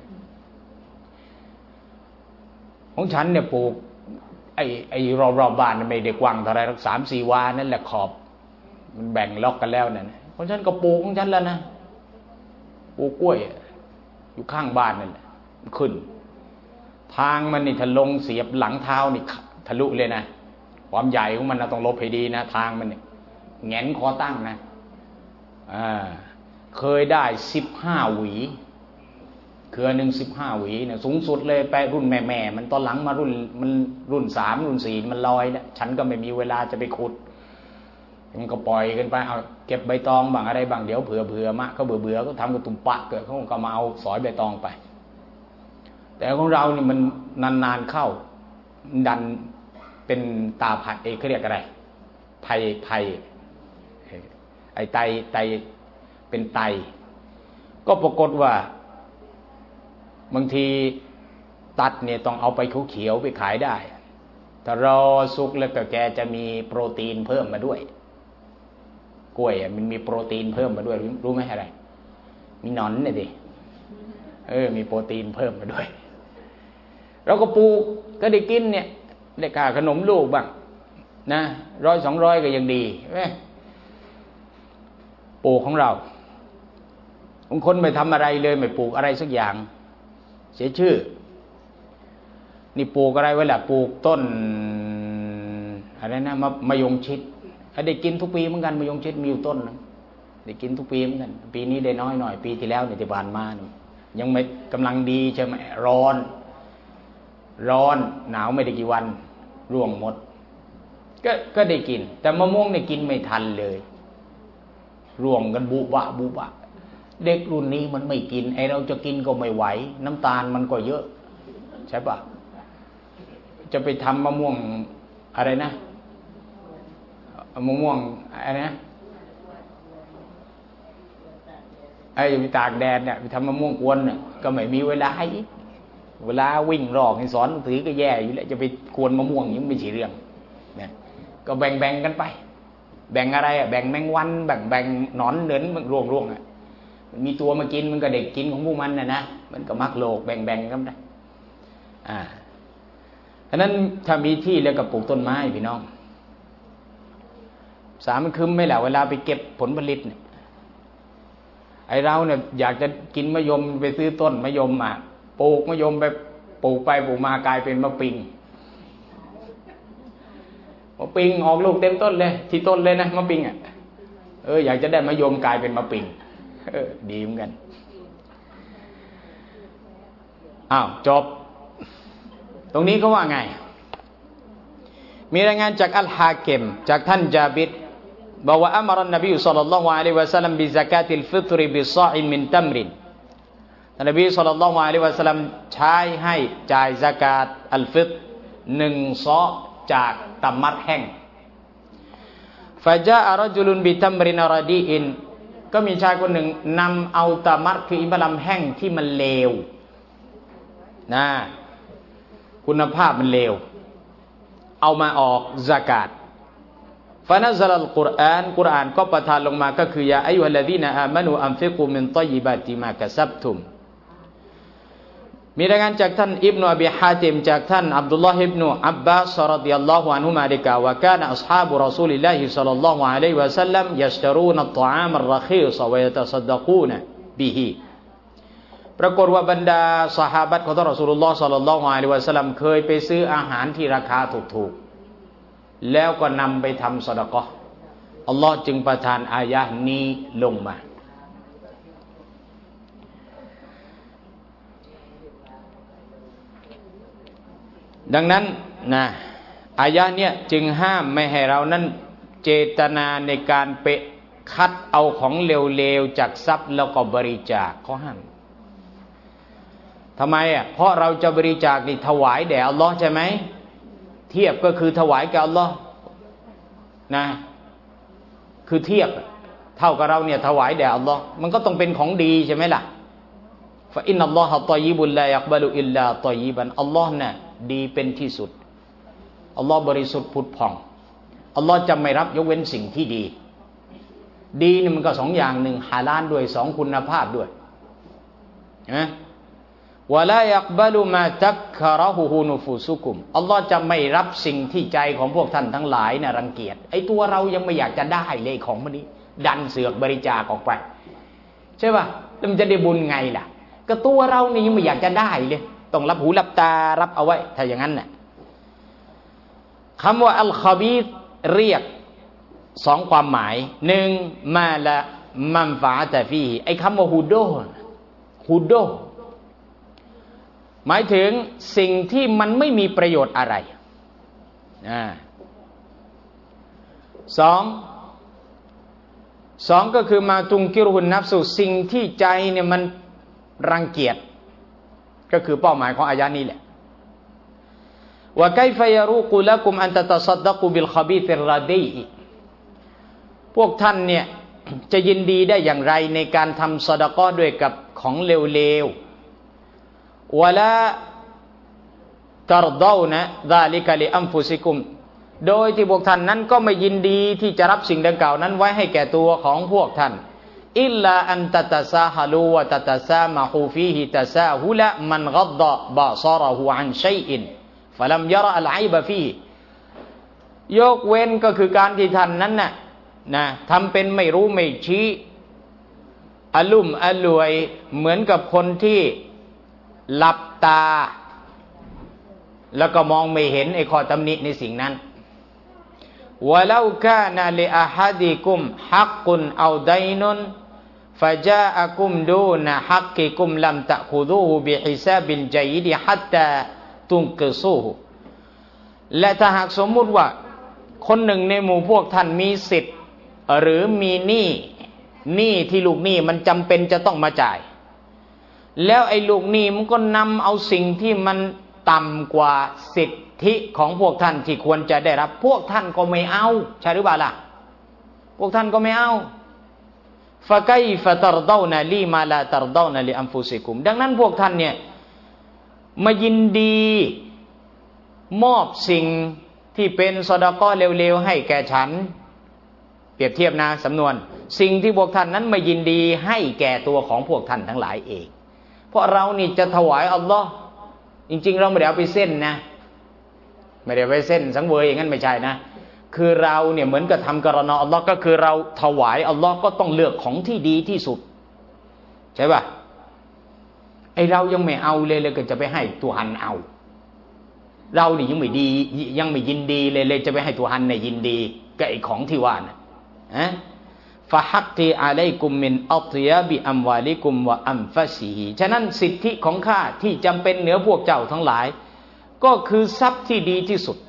ของฉันเนี่ยปลูกไอ้รอบบ้านไม่ได้กว้างเท่าไรสัก 3-4 วานั่นแหละขอบมันแบ่งล็อกกันแล้วนั่นของฉันก็ปลูกของฉันแล้วนะปลูกกล้วยอยู่ข้างบ้านนั่นแหละขึ้นทางมันนี่ถ้าลงเสียบหลังเท้านี่ทะลุเลยนะความใหญ่ของมันเราต้องลบให้ดีนะทางมันนี่แหงนคอตั้งนะเคยได้15 หวีเครือหนึ่ง15 หวีเนี่ยสูงสุดเลยไปรุ่นแม่มันตอนหลังมารุ่น 3 รุ่น 4มันลอยแล้วฉันก็ไม่มีเวลาจะไปขุดมันก็ปล่อยกันไปเอาเก็บใบตองบ้างอะไรบ้างเดี๋ยวเผื่อมะเขาเบื่อก็ทำกระตุ่มปะเกิดเขาก็มาเอาสอยใบตองไปแต่ของเรานี่มันนานๆเข้าดันเป็นตาผัดเขาเรียกอะไรไทยไอ้ไตเป็นไตก็ปรากฏว่าบางทีตัดเนี่ยต้องเอาไปเขียวๆไปขายได้แต่รอสุกแล้วก็แกจะมีโปรตีนเพิ่มมาด้วยกล้วยมันมีโปรตีนเพิ่มมาด้วยรู้ไหมอะไรมีหนอนเนี่ยดิมีโปรตีนเพิ่มมาด้วยเราก็ปลูกก็ได้กินเนี่ยได้ค่าขนมลูกบ้างนะ100-200ก็ยังดีปลูกของเราบางคนไม่ทำอะไรเลยไม่ปลูกอะไรสักอย่างเสียชื่อนี่ปลูกอะไรไว้ล่ะปลูกต้นอะไรนะมะยงชิดได้กินทุกปีเหมือนกันมะยงชิดมีอยู่ต้นนึงได้กินทุกปีเหมือนกันปีนี้ได้น้อยหน่อยปีที่แล้วเนี่ยที่ผ่านมายังไม่กำลังดีใช่ไหมร้อนหนาวไม่ได้กี่วันร่วงหมดก็ได้กินแต่มะม่วงเนี่ยกินไม่ทันเลยร่วงกันบุบะเด็กรุ่นนี้มันไม่กินไอเราจะกินก็ไม่ไหวน้ำตาลมันก็เยอะใช่ปะจะไปทำมะม่วงอะไรนะมะม่วงอะไรนะอย่าไปตากแดดเนี่ยไปทำมะม่วงกวนเนี่ยก็ไม่มีเวลาวิ่งรอกให้สอนถือก็แย่อยู่แล้วจะไปกวนมะม่วงยังไม่ใช่เรื่องเนี่ยก็แบ่งกันไปแบ่งอะไรแบ่งแมงวันแบ่งหนอนเหนินร่วงมันมีตัวมากินมันก็เด็กกินของพวกมันนะมันก็มักโลกแบ่งกันได้ฉะนั้นถ้ามีที่แล้วก็ปลูกต้นไม้พี่น้องมันคึมไม่แหละเวลาไปเก็บผลผลิตเนี่ยไอเราเนี่ยอยากจะกินมะยมไปซื้อต้นมะยมมาปลูกมะยมไปปลูกมากลายเป็นมะปิงออกลูกเต็มต้นเลยที่ต้นเลยนะมะปิงอยากจะได้มะยมกลายเป็นมะปิงดีเหมือนกันจบตรงนี้เขาว่าไงมีรายงานจากอัลฮาคิมจากท่านจาบิรบอกว่าอัมรันนบีศ็อลลัลลอฮุอะลัยฮิวะซัลลัมบิซะกาติลฟิตรบิศออินมินตัมรินนบีศ็อลลัลลอฮุอะลัยฮิวะซัลลัมใช้ให้จ่ายซะกาตอัลฟิตร1 ซอจากตำมัดแห้งฟะจาอะรจุลุนบิตัมรินรดีอินก็มีชายคนหนึ่งนำเอาตำมัดคืออิมะลัมแห้งที่มันเลวนะคุณภาพมันเลวเอามาออกซะกาตฟะนะซะลัลกุรอานกุรอานก็ประทานลงมาก็คือยาอัยยูฮัลลซีนาอามานูอันฟิกูมินฏอยยิบาติมากะซับตุมมีรายงานจากท่านอิบนุอบีฮาติมจากท่านอับดุลลอฮ์อิบนุอับบาสรฎิยัลลอฮุอันฮุมาได้กล่าวว่ากานะอัศฮาบุรอซูลิลลาฮิศ็อลลัลลอฮุอะลัยฮิวะซัลลัมยัชตะรูนัตฏออามัรรอคีซะวะยะตะซัดดะกูนบิฮิปรากฏว่าบรรดาซอฮาบะห์ของท่านรอซูลุลลอฮ์ศ็อลลัลลอฮุอะลัยฮิวะซัลลัมเคยไปซื้ออาหารที่ราคาถูกๆแล้วก็นำไปทำซอดะกอฮ์อัลลอฮ์จึงประทานอายะห์นี้ลงมาดังนั้นนะอายะห์เนี่ยจึงห้ามไม่ให้เรานั้นเจตนาในการไปคัดเอาของเลวๆจากทรัพย์แล้วก็บริจาคเขาห้ามทำไมอ่ะเพราะเราจะบริจาคนี่ถวายแด่อัลลอฮ์ใช่ไหมเทียบก็คือถวายแก่อัลลอฮ์นะคือเทียบเท่ากับเราเนี่ยถวายแด่อัลลอฮ์มันก็ต้องเป็นของดีใช่ไหมล่ะฟะอินนัลลอฮะฏอยยิบุลลายักบะลุอิลลาฏอยยิบันอัลลอฮ์น่ะดีเป็นที่สุดอัลลอฮ์บริสุทธิ์ผุดผ่องอัลลอฮ์จะไม่รับยกเว้นสิ่งที่ดีดีนี่มันก็สองอย่างหนึ่งฮาลาลด้วยสองคุณภาพด้วยนะวะลายักบะลุมาตักคาระฮูฮูนุฟุซุกุมอัลลอฮ์จะไม่รับสิ่งที่ใจของพวกท่านทั้งหลายน่ะรังเกียจไอ้ตัวเรายังไม่อยากจะได้เลยของมันนี้ดันเสือกบริจาคออกไปใช่ป่ะแล้วมันจะได้บุญไงล่ะก็ตัวเรานี่ยังไม่อยากจะได้เลยต้องรับหูรับตารับเอาไว้ถ้าอย่างนั้นน่ะคำว่าอัลคอบีษเรียกสองความหมายหนึ่งมาละมัมฟาตะฟีไอ้คำว่าฮูโดหมายถึงสิ่งที่มันไม่มีประโยชน์อะไรสองก็คือมาตุงกิรุนนัฟสุสิ่งที่ใจเนี่ยมันรังเกียจก็คือเป้าหมายของอายะนี้แหละว่าไกฟยารูกุละกุมอันตะตัซัดดะกุบิลคอบีติรรดีพวกท่านเนี่ยจะยินดีได้อย่างไรในการทำซอดะกอฮ์ด้วยกับของเลวๆวะลาตัรฎอนะซาลิกะลิอันฟุซิกุมโดยที่พวกท่านนั้นก็ไม่ยินดีที่จะรับสิ่งดังกล่าวนั้นไว้ให้แก่ตัวของพวกท่านอิลลาอันตะตะซาฮะลูวะตะตะซามะฮูฟีฮิตะซาฮุละมันกัฎฎะบะซะเราะฮูอันชัยอินฟะลัมยะรออัลไอบะฟียกเว้นก็คือการที่ท่านนั้นน่ะนะทำเป็นไม่รู้ไม่ชี้อลุ่มอล่วยเหมือนกับคนที่หลับตาแล้วก็มองไม่เห็นไอ้ข้อตำหนิในสิ่งนั้นวะลาคานะลิอะฮัดิกุมฮักกุนเอาดัยนุนฟะจาอะกุมดูนะฮักกิกุมลัมตะคุดูฮูบิฮิซาบิลญัยดิฮัตตาตุนกิซูฮูและถ้าหากสมมุติว่าคนหนึ่งในหมู่พวกท่านมีสิทธิ์หรือมีหนี้ที่ลูกหนี้มันจำเป็นจะต้องมาจ่ายแล้วไอ้ลูกหนี้มันก็นำเอาสิ่งที่มันต่ำกว่าสิทธิของพวกท่านที่ควรจะได้รับพวกท่านก็ไม่เอาใช่หรือเปล่าล่ะพวกท่านก็ไม่เอาฟะไกฟะตัรฎอนะลีมาลาตัรฎอนะลิอันฟุซิกุมดังนั้นพวกท่านเนี่ยมายินดีมอบสิ่งที่เป็นซอดะกอฮ์เลวๆให้แก่ฉันเปรียบเทียบนะสำนวนสิ่งที่พวกท่านนั้นไม่ยินดีให้แก่ตัวของพวกท่านทั้งหลายเองเพราะเรานี่จะถวายอัลลอฮ์จริงๆเราไม่ได้เอาไปเส้นนะไม่ได้ไปเส้นสังเวยอย่างนั้นไม่ใช่นะคือเราเนี่ยเหมือนกับทำกรณาอัลลอฮ์ก็คือเราถวายอัลลอฮ์ก็ต้องเลือกของที่ดีที่สุดใช่ป่ะไอเรายังไม่เอาเลยก็จะไปให้ตัวฮันเอาเรานี่ยังไม่ดียังไม่ยินดีเลยจะไปให้ตัวฮันเนี่ยยินดีกับไอของที่ว่านะฟะฮักติอะลัยกุมมินอัตยาบิอัมวาลิกุมวะอัมฟะซิฮิฉะนั้นสิทธิของข้าที่จำเป็นเหนือพวกเจ้าทั้งหลายก็คือทรัพย์ที่ดีที่สุด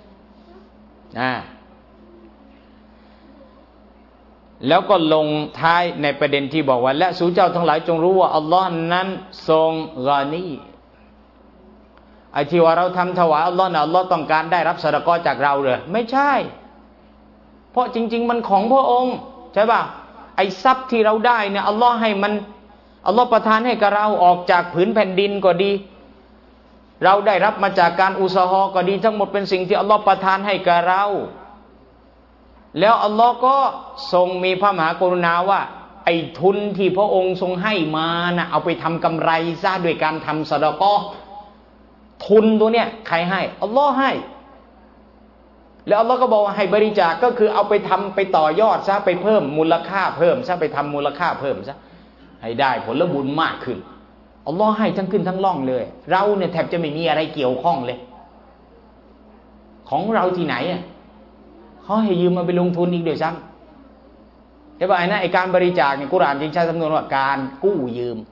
แล้วก็ลงท้ายในประเด็นที่บอกว่าและสู่เจ้าทั้งหลายจงรู้ว่าอัลลอฮ์นั้นทรงกอนีไอ้ที่ว่าเราทำถวายอัลลอฮ์นะอัลลอฮ์ต้องการได้รับซอดะกอฮ์จากเราเลยไม่ใช่เพราะจริงๆมันของพระองค์ใช่ป่ะไอ้ทรัพย์ที่เราได้เนี่ยอัลลอฮ์ให้มันอัลลอฮ์ประทานให้กับเราออกจากผืนแผ่นดินก็ดีเราได้รับมาจากการอุสฮอก็ดีทั้งหมดเป็นสิ่งที่อัลลอฮ์ประทานให้กับเราแล้วอัลลอฮ์ก็ทรงมีพระมหากรุณาว่าไอ้ทุนที่พระองค์ทรงให้มานะเอาไปทำกำไรซะด้วยการทำซอดาเกาะห์ทุนตัวเนี้ยใครให้อัลลอฮ์ให้แล้วอัลลอฮ์ก็บอกว่าให้บริจาคก็คือเอาไปทำไปต่อยอดซะไปเพิ่มมูลค่าเพิ่มซะไปทำมูลค่าเพิ่มซะให้ได้ผลบุญมากขึ้นอัลลอฮ์ให้ทั้งขึ้นทั้งล่องเลยเราเนี่ยแทบจะไม่มีอะไรเกี่ยวข้องเลยของเราที่ไหนอ่ะเขาให้ยืมมาไปลงทุนอีกด้วยซ้ำใช่ป่ะไอ้นะไอ้การบริจาคเนี่ยกุรอานจึงใช้สำนวนว่าการกู้ยืม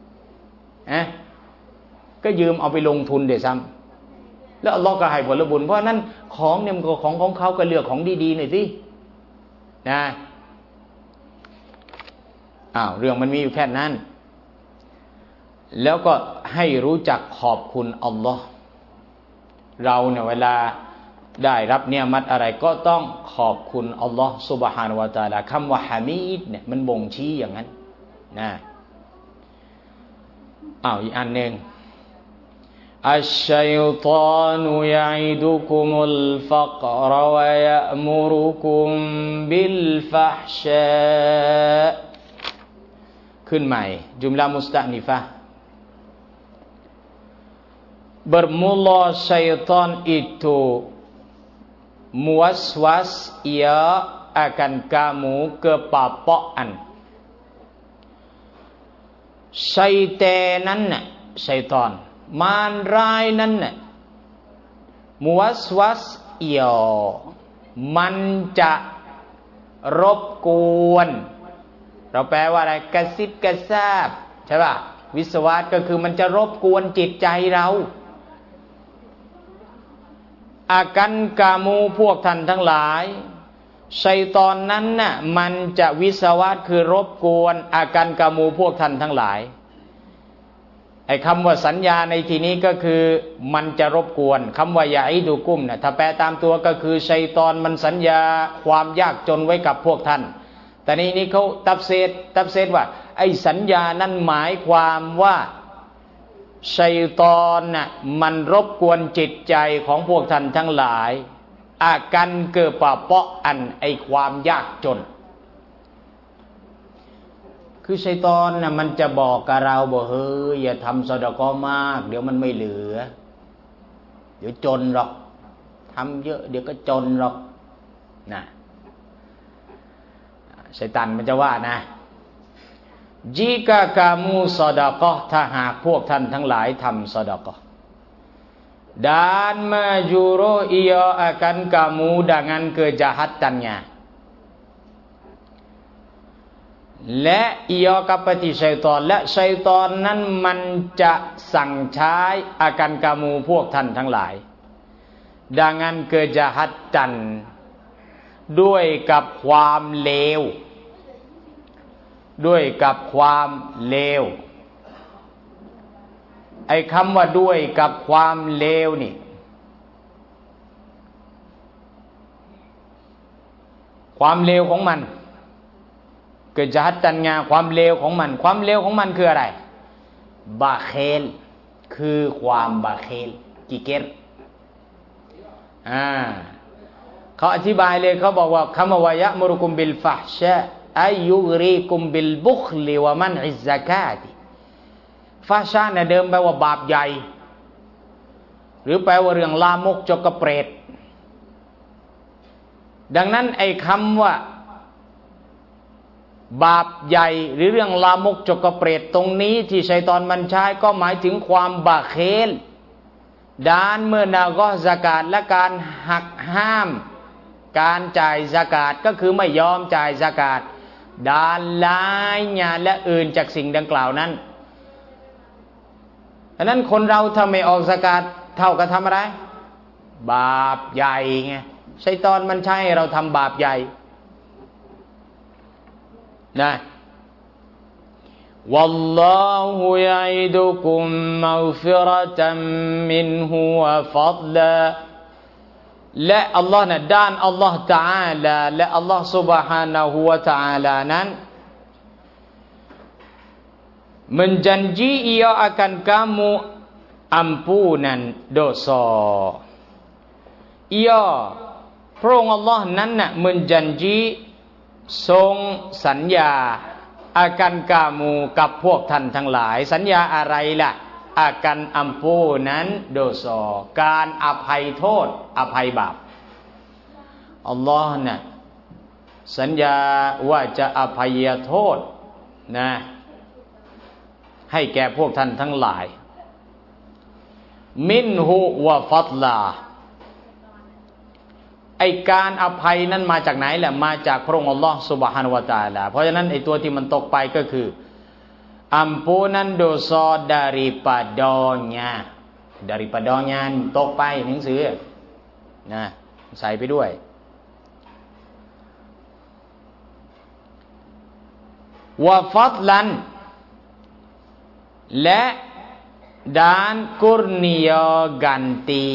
ก็ยืมเอาไปลงทุนด้วยซ้ำแล้วอัลลอฮ์ก็ให้ผลบุญเพราะนั้นของเนี่ยมันก็ของเขาก็เลือกของดีๆหน่อยสินะเรื่องมันมีอยู่แค่นั้นแล้วก็ให้รู้จักขอบคุณอัลลอฮ์เราเนี่ยเวลาได้รับเนียมัตอะไรก็ต้องขอบคุณอัลลอฮ์ซุบฮานะฮูวะตะอาลาคำว่าฮามีดเนี่ยมันบ่งชี้อย่างนั้นนะอีกอันหนึ่งอัชชัยฏอนุยะอิดุกุมุลฟักรวะยะมุรุกุมบิลฟะฮชาขึ้นใหม่จุมลามุสตะนิฟะbermula syaitan itu muwaswas ia akan kamu kepapokan ชัยฏอนนั้นน่ะชัยฏอนมารร้ายนั้นน่ะมุวัสวัสอียมันจะรบกวนเราแปลว่าอะไรกระซิบกระซาบใช่ป่ะวิสวาสก็คือมันจะรบกวนจิตใจเราอากันกามูพวกท่านทั้งหลายชัยฏอนนั้นน่ะมันจะวิสวาสคือรบกวนอากันกามูพวกท่านทั้งหลายไอ้คำว่าสัญญาในที่นี้ก็คือมันจะรบกวนคำว่ายาอิดุกุมเนี่ยถ้าแปลตามตัวก็คือชัยฏอนมันสัญญาความยากจนไว้กับพวกท่านแต่นี้เขาตัฟเซรว่าไอ้สัญญานั้นหมายความว่าชัยฏอนน่ะมันรบกวนจิตใจของพวกท่านทั้งหลายอากันเกิดปะเปาะอันไอ้ความยากจนคือชัยฏอนน่ะมันจะบอกกับเราบอกเฮ้ยอย่าทำซอดาเกาะห์มากเดี๋ยวมันไม่เหลือเดี๋ยวจนหรอกทำเยอะเดี๋ยวก็จนหรอกนะชัยฏอนมันจะว่านะjika kamu sedekah ถ้าหากพวกท่านทั้งหลายทำซอดาเกาะห์dan majuro ia akan kamu dengan kejahatannya และia กับปฏิชัยฏอนและชัยฏอนนั้นมันจะสั่งใช้อากันกามูพวกท่านทั้งหลาย dengan kejahatan ด้วยกับความเลวด้วยกับความเลวไอ้คำว่าด้วยกับความเลวนี่ความเลวของมันเกิดจะหัดตันงาความเลวของมันความเลวของมันคืออะไรบาเคลคือความบาเคลกิเกตเขาอธิบายเลยเขาบอกว่าคำว่ายะมุรุกุมบิลฟะฮชะอายุรีกุมบิลบุคลิวะมันอิซะกาติฟาชาเนี่ยเดิมแปลว่าบาปใหญ่หรือแปลว่าเรื่องลามกจกเปรตดังนั้นไอ้คำว่าบาปใหญ่หรือเรื่องลามกจกเปรตตรงนี้ที่ชัยฏอนมันใช้ก็หมายถึงความบาเคลด้านเมื่อนากอซะกาตและการหักห้ามการจ่ายซะกาตก็คือไม่ยอมจ่ายซะกาตด้านลายญาและอื่นจากสิ่งดังกล่าวนั้นดังนั้นคนเราถ้าไม่ออกซะกาตเท่ากับทำอะไรบาปใหญ่ไงชัยฏอนมันใช้ให้เราทำบาปใหญ่นะوالله يعدكم مغفرة منه وفضلا และอัลลอฮ์นะด้านอัลลอฮ์ตะอาลาและอัลลอฮ์ سبحانه และ تعالى นั้น menjanji ia akan kamu ampunan dosa ia พระองค์อัลลอฮ์นั้นน่ะมุนจันจีทรงสัญญาอากันกามูกับพวกท่านทั้งหลายสัญญาอะไรล่ะอากันอัมปูนั้นโดโซการอภัยโทษอภัยบาปอัลลอฮ์น่ะสัญญาว่าจะอภัยโทษนะให้แก่พวกท่านทั้งหลายมินฮุวะฟัตลาไอการอภัยนั้นมาจากไหนแหละมาจากพระองค์อัลลอฮ์ซุบฮานะฮูวะตะอาลาเพราะฉะนั้นไอตัวที่มันตกไปก็คือ ampunan dosa daripadanya daripadanya ตกไปหนังสือนะใส่ไปด้วยวะฟัดลันและdan kurnia ganti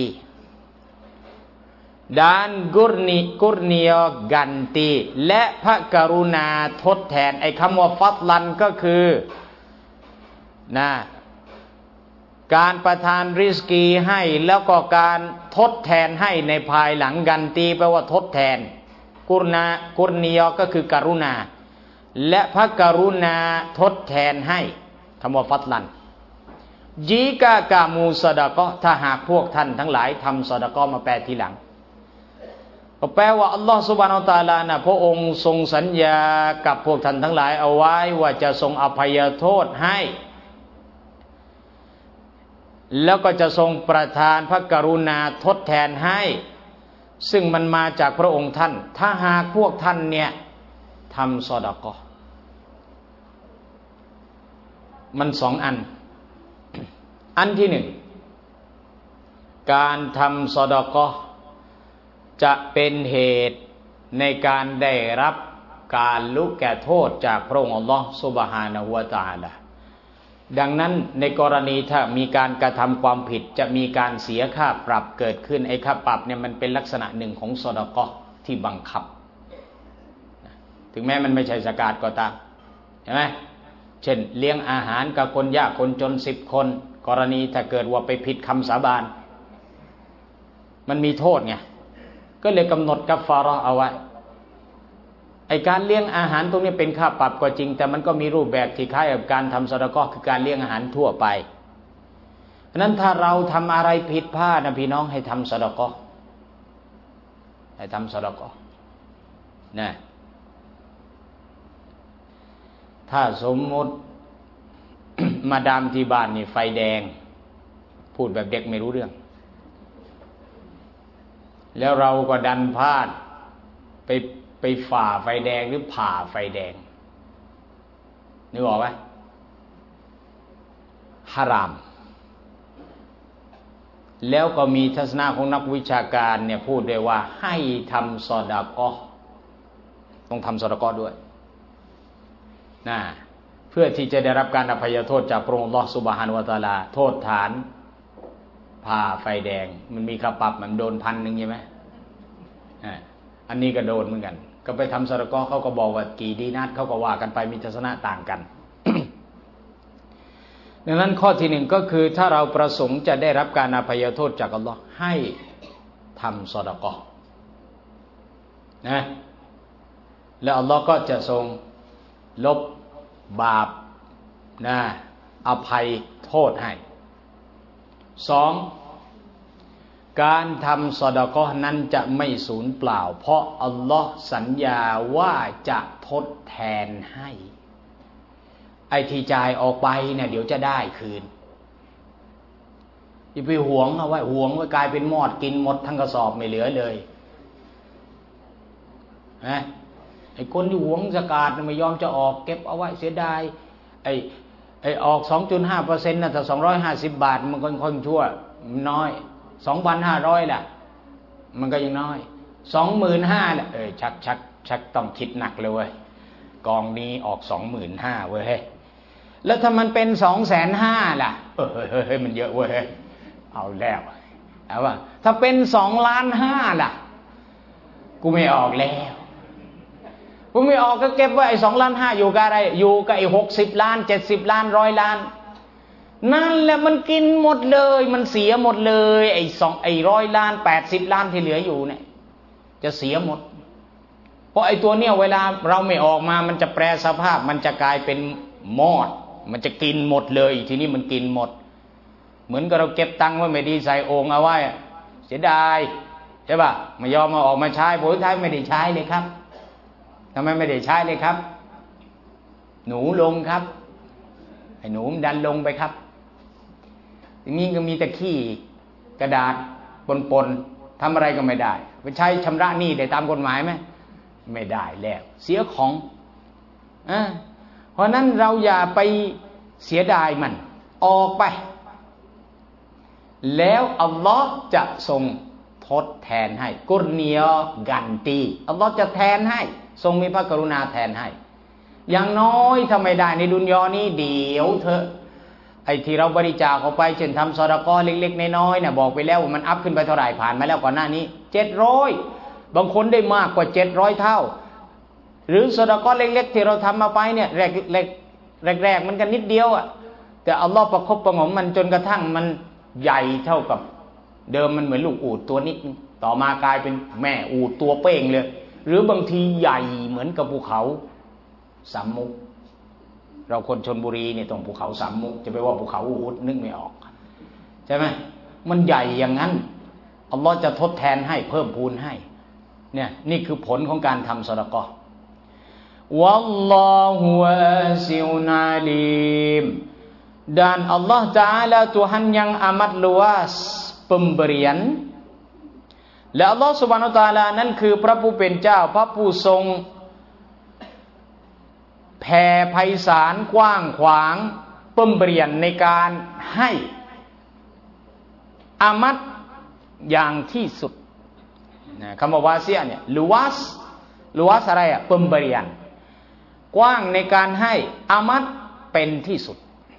dan kurnia ganti และพระกรุณาทดแทนไอ้คำว่าฟัดลันก็คือนะการประทานริสกีให้แล้วก็การทดแทนให้ในภายหลังกันตีแปลว่าทดแทนกุรณียก็คือกรุณาและพระกรุณาทดแทนให้คำว่าฟัดลันจีกากามูซอดะกอถ้าหากพวกท่านทั้งหลายทำซอดะกอมาแปลทีหลังก็แปลว่าอัลลอฮฺซุบฮานะฮูวะตะอาลานะพระองค์ทรงสัญญากับพวกท่านทั้งหลายเอาไว้ว่าจะทรงอภัยโทษให้แล้วก็จะทรงประทานพระกรุณาทดแทนให้ซึ่งมันมาจากพระองค์ท่านถ้าหากพวกท่านเนี่ยทำซอดะกอมันสองอันอันที่หนึ่งการทำซอดะกอจะเป็นเหตุในการได้รับการลุกแก่โทษจากพระองค์อัลลอฮฺซุบฮานะฮูวะตะอาลาดังนั้นในกรณีถ้ามีการกระทำความผิดจะมีการเสียค่าปรับเกิดขึ้นไอ้ค่าปรับเนี่ยมันเป็นลักษณะหนึ่งของซอดะกอที่บังคับถึงแม้มันไม่ใช่ซะกาตก็ตามเห็นไหมเช่นเลี้ยงอาหารกับคนยากคนจน10 คนกรณีถ้าเกิดว่าไปผิดคำสาบานมันมีโทษไงก็เลยกำหนดกัฟฟาเราะห์เอาไว้ไอการเลี้ยงอาหารตรงนี้เป็นค่าปรับก็จริงแต่มันก็มีรูปแบบที่คล้ายกับการทำซอดะกอคือการเลี้ยงอาหารทั่วไปเพราะนั้นถ้าเราทำอะไรผิดพลาดนะพี่น้องให้ทำซอดะกอให้ทำซอดะกอนะถ้าสมมติ มาดามที่บ้านนี่ไฟแดงพูดแบบเด็กไม่รู้เรื่องแล้วเราก็ดันพลาดไปฝ่าไฟแดงหรือผ่าไฟแดงนึกออกไหมฮารามแล้วก็มีทัศนะของนักวิชาการเนี่ยพูดด้วยว่าให้ทำซอดะกอต้องทำซอดะกอด้วยนะเพื่อที่จะได้รับการอภัยโทษจากพระองค์อัลเลาะห์ซุบฮานะฮูวะตะอาลาโทษฐานผ่าไฟแดงมันมีค่าปรับมันโดน1,000ใช่ไหมอันนี้ก็โดนเหมือนกันก็ไปทำซอดะกอเขาก็บอกว่ากี่ดีนาตเขาก็ว่ากันไปมีทัศนะต่างกัน ดังนั้นข้อที่หนึ่งก็คือถ้าเราประสงค์จะได้รับการอภัยโทษจากอัลลอฮ์ให้ทำซอดะกอนะแล้วอัลลอฮ์ก็จะทรงลบบาปนะอภัยโทษให้2การทำซอดะกอนั้นจะไม่สูญเปล่าเพราะอัลลอฮ์สัญญาว่าจะทดแทนให้ไอ้ที่จ่ายออกไปเนี่ยเดี๋ยวจะได้คืนอย่าไปหวงเอาไว้หวงไว้กลายเป็นมอดกินหมดทั้งกระสอบไม่เหลือเลยนะไอ้คนที่หวงซะกาตไม่ยอมจะออกเก็บเอาไว้เสียดายไอ้ออก 2.5% น่ะถ้า250 บาทมันก็ค่อนชั่วน้อย 2,500 ล่ะมันก็ยังน้อย 25,000 ล่ะชักต้องคิดหนักเลยเว้ยกองนี้ออก 25,000 เว้ยแล้วถ้ามันเป็น 250,000 ล่ะเฮ้ยมันเยอะเว้ยเอาแล้วเอาว่าถ้าเป็น2,500,000 ล่ะกูไม่ออกแล้วกูไม่ออกก็เก็บไว้ไอ้2,500,000อยู่กับอะไรอยู่กับไอ้60 ล้าน70 ล้าน100 ล้านนั่นแหละมันกินหมดเลยมันเสียหมดเลยไอ้100 ล้าน80 ล้านที่เหลืออยู่เนี่ยจะเสียหมดเพราะไอ้ตัวเนี้ยเวลาเราไม่ออกมามันจะแปรสภาพมันจะกลายเป็นมอดมันจะกินหมดเลยทีนี้มันกินหมดเหมือนกับเราเก็บตังค์ไว้ไม่ดีใส่โอ่งเอาไว้เสียดายใช่ป่ะไม่ยอมมาออกมาใช้ผลท้ายไม่ได้ใช้เลยครับทำไมไม่ได้ใช้เลยครับหนูลงครับไอ้หนูมันดันลงไปครับทีนี้ก็มีแต่ขี้กระดาษปนทำอะไรก็ไม่ได้ไปใช้ชำระหนี้ได้ตามกฎหมายไหมไม่ได้แล้วเสียของเพราะนั้นเราอย่าไปเสียดายมันออกไปแล้วอัลลอฮ์จะทรงทดแทนให้กุรเนียกันตีอัลลอฮ์จะแทนให้ทรงมีพระกรุณาแทนให้อย่างน้อยถ้าไม่ได้ในดุนยานี้เดี๋ยวเถอะไอ้ที่เราบริจาคออกไปเช่นทำซอดาเกาะห์เล็กๆน้อยๆเนี่ยบอกไปแล้วว่ามันอัพขึ้นไปเท่าไหร่ผ่านมาแล้วก่อนหน้านี้700บางคนได้มากกว่า700เท่าหรือซอดาเกาะห์เล็กๆที่เราทำมาไปเนี่ยแรกมันกันนิดเดียวอ่ะแต่อัลลอฮ์ประคบประหงมมันจนกระทั่งมันใหญ่เท่ากับเดิมมันเหมือนลูกอูฐตัวนิดต่อมากลายเป็นแม่อูฐตัวเป้งเลยหรือบางทีใหญ่เหมือนกับภูเขาสามมุกเราคนชลบุรีเนี่ยต้องภูเขาสามมุกจะไปว่าภูเขาอูฐนึกไม่ออกใช่ไหมมันใหญ่อย่างนั้นอัลลอฮ์จะทดแทนให้เพิ่มพูนให้เนี่ยนี่คือผลของการทำซอดาเกาะห์วัลลอฮุวาซิอุนอาลีมdan Allah Ta'ala Tuhan yang amat luas pemberian และ Allah Subhanahu Wa Ta'ala นั้นคือพระผู้เป็นเจ้าพระผู้ทรงแผ่ไพศาลกว้างขวางpemberianในการให้อามัดอย่างที่สุดนะคำว่าวาเซียเนี่ยluasอะไรอ่ะ pemberian กว้างในการให้อามัดเป็นที่สุด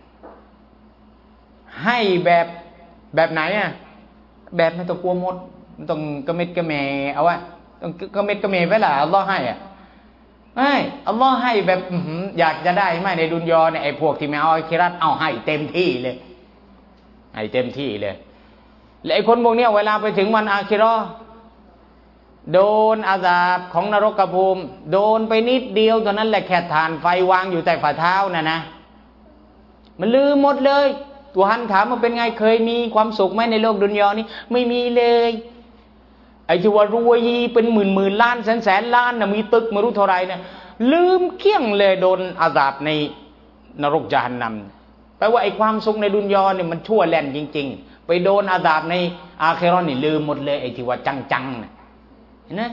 ให้แบบไหนอ่ะแบบไม่ต้องกลัวหมดไม่ต้องกระเม็ดกระแมเอาไว้ต้องกระเม็ดกระแมไว้ล่ะอัลลอฮ์ให้อ่ะไม่อัลลอฮ์ให้แบบอยากจะได้ไหมในดุนยาเนี่ยไอ้พวกที่ไม่เอาอาคิเราะห์เอาให้เต็มที่เลยให้เต็มที่เลยและไอ้คนพวกเนี้ยเวลาไปถึงวันอาคิเราะห์โดนอาซาบของนรกภูมิโดนไปนิดเดียวเท่านั้นแหละแค่ฐานไฟวางอยู่ใต้ฝ่าเท้านะมันลืมหมดเลยตัวฮันถามว่าเป็นไงเคยมีความสุขไหมในโลกดุนยานี้ไม่มีเลยไอ้ที่ว่ารวยเป็นหมื่นล้านแสนล้านนะมีตึกไม่รู้เท่าไรเนี่ยลืมเกลี้ยงเลยโดนอาซาบในนรกญะฮันนัมแปลว่าไอ้ความสุขในดุนยาเนี่ยมันชั่วแล่นจริงๆไปโดนอาซาบในอาคิเราะห์นี่ลืมหมดเลยไอ้ที่ว่าจังๆน่ะเห็นไหม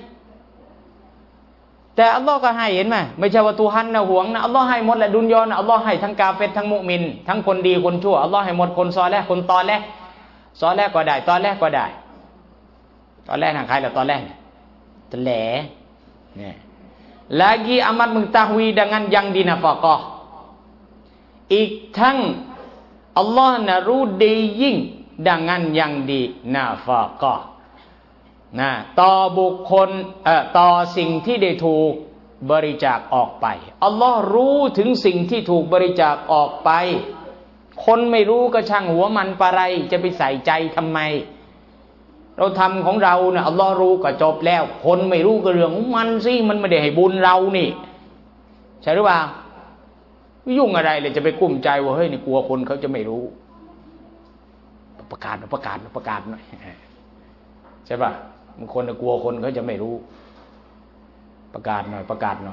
แต่อัลลอฮ์ก็ให้เห็นไหมไม่ใช่ว่าตุฮันนะหวงนะอัลลอฮ์ให้หมดแหละดุนยานะอัลลอฮ์ให้ทั้งกาเฟรทั้งมุมินทั้งคนดีคนชั่วอัลลอฮ์ให้หมดคนซอเลห์คนตอเลห์ซอเลห์ก็ได้ตอเลห์ก็ได้ตอเลห์ทางใครล่ะตอเลห์ตะแหลเนี่ย lagi amat mengetahui dengan yang dinafaqah อีกทั้งอัลลอฮ์นะรู้ดียิ่ง dengan yang dinafaqahนะต่อบุคคลต่อสิ่งที่ได้ถูกบริจาคออกไปอัลลอฮ์รู้ถึงสิ่งที่ถูกบริจาคออกไปคนไม่รู้ก็ช่างหัวมันปะไรจะไปใส่ใจทำไมเราทำของเราเนี่ยอัลลอฮ์รู้ก็จบแล้วคนไม่รู้ก็เรื่องของมันสิมันไม่ได้ให้บุญเรานี่ใช่หรือเปล่ายุ่งอะไรเลยจะไปกุ้มใจว่าเฮ้ยนี่กลัวคนเขาจะไม่รู้ประกาศหน่อยใช่ป่ะบางคนกลัวคนเขาจะไม่รู้ประกาศหน่อยประกาศ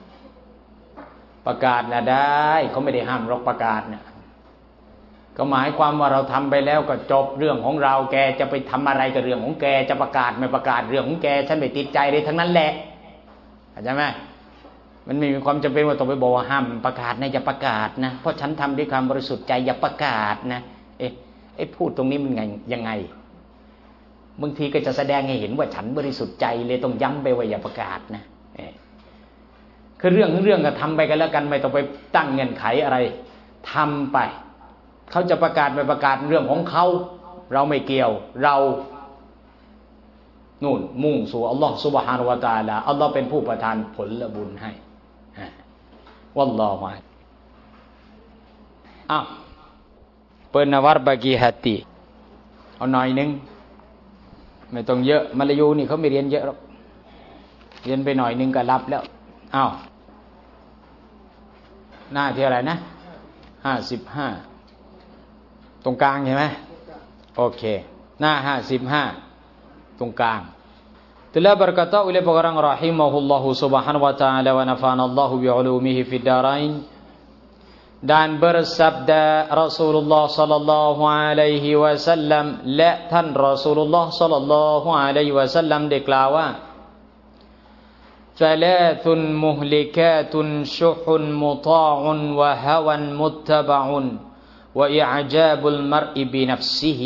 นะได้เขาไม่ได้ห้ามเราประกาศเนี่ยก็หมายความว่าเราทำไปแล้วก็จบเรื่องของเราแกจะไปทำอะไรกับเรื่องของแกจะประกาศไม่ประกาศเรื่องของแกฉันไม่ติดใจเลยทั้งนั้นแหละเข้าใจไหมมันไม่มีความจำเป็นว่าต้องไปบอกว่าห้ามประกาศนะอย่าประกาศนะเพราะฉันทำด้วยความบริสุทธิ์ใจอย่าประกาศนะพูดตรงนี้มันยังไงบางทีก็จะแสดงให้เห็นว่าฉันบริสุทธิ์ใจเลยต้องย้ำไปว่าอย่าประกาศนะคือเรื่องก็ทำไปกันแล้วกันไม่ต้องไปตั้งเงื่อนไขอะไรทำไปเขาจะประกาศไม่ประกาศเรื่องของเขาเราไม่เกี่ยวเรานู่นมุ่งสู่อัลลอฮฺซุบฮานะฮูวะตะอาลาอัลลอฮฺเป็นผู้ประทานผลบุญให้วัลลอฮุpenawar bagi hati เอาหน่อยนึงไม่ต้องเยอะมาลายูนี่เขาไม่เรียนเยอะหรอกเรียนไปหน่อยนึงก็รับแล้วอ้าวหน้าที่อะไรนะ55ตรงกลางใช่ไหมโอเคหน้า55ตรงกลางtelah berkata oleh orang rahimahullahu subhanahu wa ta'ala wa nafanallahu bi'ulumihi fid darain dan bersabda Rasulullah sallallahu alaihi wasallam และท่าน Rasulullah sallallahu alaihi wasallam ได้กล่าวว่า ثلاث مهلكات شح مطاع وهوى متبع وإعجاب المرء بنفسه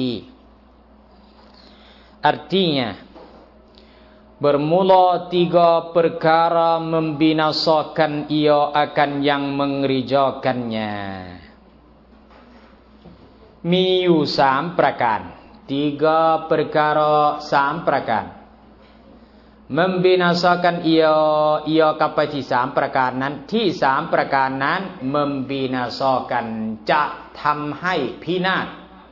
artinya bermula 3 perkara membinasakan ia akan yang mengerjakannya มีอยู่3ประการ3 perkara 3 ประการ membinasakan ia กลับไปที่3ประการนั้นที่3ประการนั้น membinasakan จะทำให้พินาศ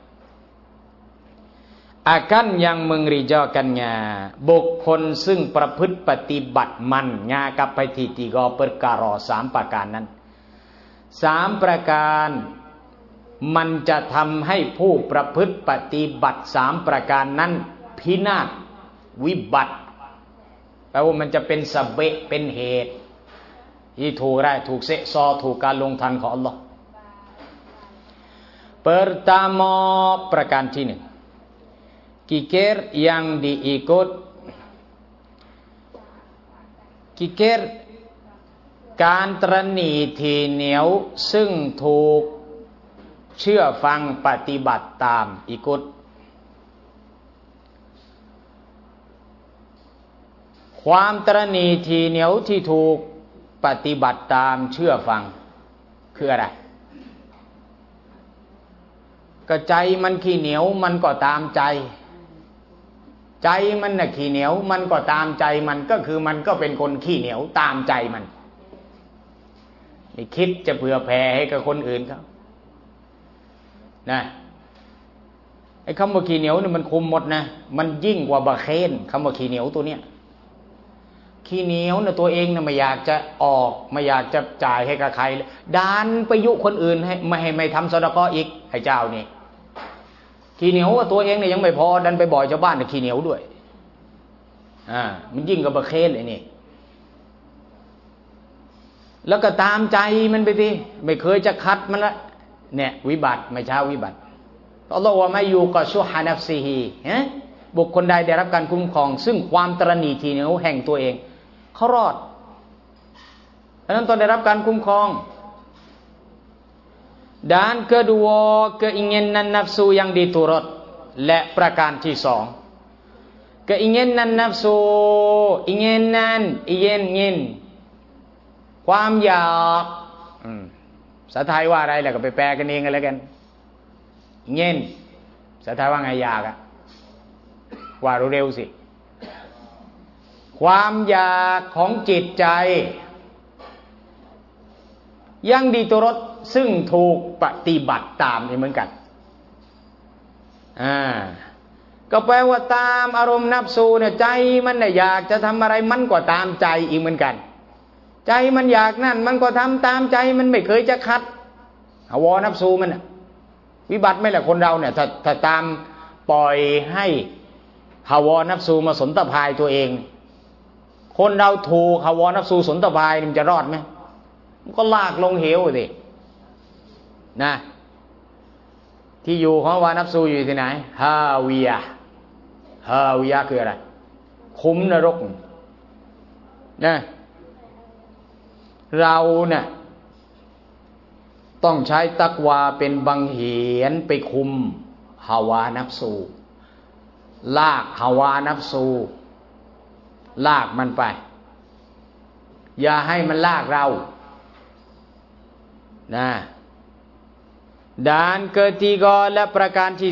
akan yang mengerjakannya บุคคลซึ่งประพฤติปฏิบัติมันงากลับไปที่3 perkara 3ประการนั้น3ประการมันจะทำให้ผู้ประพฤติปฏิบัติ3ประการนั้นพินาศวิบัติแปลว่ามันจะเป็นสะเบะเป็นเหตุที่ถูกได้ถูกเสะซอถูกการลงทันของอัลลอฮ์ pertama ประการที่1kikir yang diikut kikir การตรณีทีเหนียวซึ่งถูกเชื่อฟังปฏิบัติตามอีกุตความตรณีทีเหนียวที่ถูกปฏิบัติตามเชื่อฟังคืออะไรก็ใจมันขี้เหนียวมันก็ตามใจใจมันน่ะขี้เหนียวมันก็ตามใจมันก็คือมันก็เป็นคนขี้เหนียวตามใจมันไม่คิดจะเผื่อแผ่ให้กับคนอื่นเขานะไอ้คำว่าขี้เหนียวนี่มันคุมหมดนะมันยิ่งกว่าบะเคนคำว่าขี้เหนียวตัวเนี้ยขี้เหนียวน่ะตัวเองน่ะไม่อยากจะออกไม่อยากจะจ่ายให้กับใครดันไปยุคนอื่นให้ไม่ทำซอดาเกาะห์อีกไอ้เจ้านี่ขี้เหนียวว่าตัวเองเนี่ยยังไม่พอดันไปบ่อยชาวบ้านเนี่ยขี้เหนียวด้วยมันยิ่งกับบะเคนไอ้นี่แล้วก็ตามใจมันไปดิไม่เคยจะคัดมันละเนี่ยวิบัติไม่ช้าวิบัติอัลลอฮฺว่าไม่อยู่กับชุฮานัฟซีฮีบุคคลใดได้รับการคุ้มครองซึ่งความตระหนี่ทีเหนียวแห่งตัวเองเขารอดเพราะนั้นตอนได้รับการคุ้มครองdan kedua keinginan nafsu yang diturut และประการที่2 keinginan nafsu ingin ความอยากภาษาไทยว่าอะไรล่ะก็ไปแปลกันเองกันแล้วกันเงินภาษาไทยว่าไงอยากอะว่าเร็วๆสิความอยากของจิตใจยังดีตัวรถซึ่งถูกปฏิบัติตามนี่เหมือนกันก็แปลว่าตามอารมณ์นับสูเนี่ยใจมันเนี่ยอยากจะทำอะไรมันก็ตามใจอีกเหมือนกันใจมันอยากนั่นมันก็ทำตามใจมันไม่เคยจะคัดฮาวานับสูมันวิบัติไม่แหละคนเราเนี่ยถ้าตามปล่อยให้ฮาวานับสูมาสนตะพายตัวเองคนเราถูกฮาวานับสูสนตะพายมันจะรอดไหมมันก็ลากลงเหวสินะที่อยู่ของฮาวานับสูอยู่ที่ไหนฮาวิยะคืออะไรคุ้มนรกนะเราเนี่ยต้องใช้ตักวาเป็นบังเหียนไปคุมฮาวานับสูลากฮาวานับสูลากมันไปอย่าให้มันลากเรานะ Dan ketigaและประการที่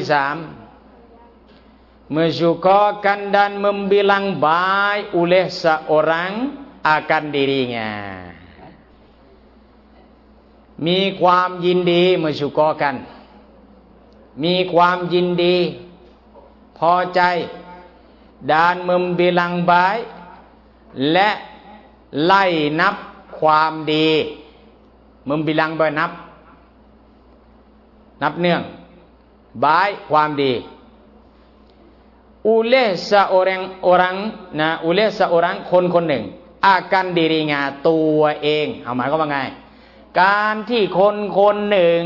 3 mensyukurkan dan membilang baik oleh seorang akan dirinya มีความยินดีmensyukurkan มีความยินดีพอใจ dan membilang baik และไล่นับความดีมึงบิลังบ่นับเนื่องบายความดีoleh seorangนะoleh seorang คนหนึ่ง akan dirinya ตัวเองเอาหมายความว่าไงการที่คนหนึ่ง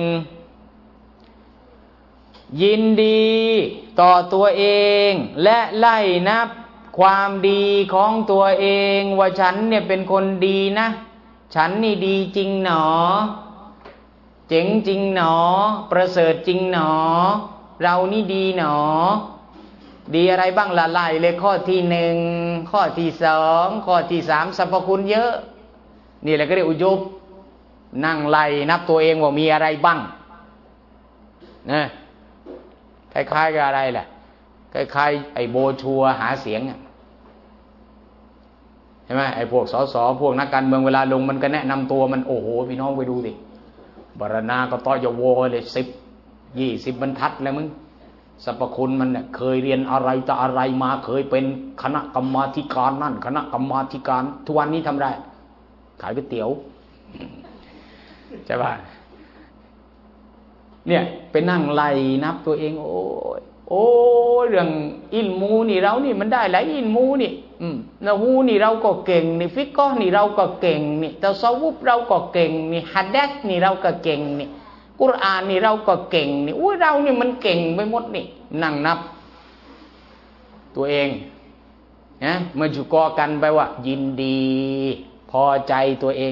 ยินดีต่อตัวเองและไล่นับความดีของตัวเองว่าฉันเนี่ยเป็นคนดีนะฉันนี่ดีจริงหนอเจ๋งจริงหนอประเสริฐจริงหนอเรานี่ดีหนอดีอะไรบ้างละไล่เลยข้อที่หนึ่งข้อที่สองข้อที่สามสรรพคุณเยอะนี่แหละก็เรียกอุจุบนั่งไล่นับตัวเองว่ามีอะไรบ้างนะคล้ายๆกับอะไรล่ะคล้ายๆไอ้โบชัวหาเสียงใช่ไหมไอ้พวกสสพวกนักการเมืองเวลาลงมันก็แนะนำตัวมันโอ้โหพี่น้องไปดูดิบารณาก็ต่อยโวเลย10-20 บรรทัดแล้วมึงสรรพคุณมันเนี่ยเคยเรียนอะไรต่ออะไรมาเคยเป็นคณะกรรมาธิการนั่นคณะกรรมาธิการทุกวันนี้ทำได้ขายก๋วยเตี๋ยวใช่ป่ะเนี่ยไปนั่งไล่นับตัวเองโอ้เรื่องอิลมูนี่เรานี่มันได้หลายอิลมูนี่นะฮูนี่เราก็เก่งนี่ฟิกก็นี่เราก็เก่งนี่ตะซอวุฟเราก็เก่งนี่หะดีษนี่เราก็เก่งนี่กุรอานนี่เราก็เก่งนี่อุ้ยเรานี่มันเก่งไปหมดนี่นั่งนับตัวเองนะเมื่อจุกอกันไปว่ายินดีพอใจตัวเอง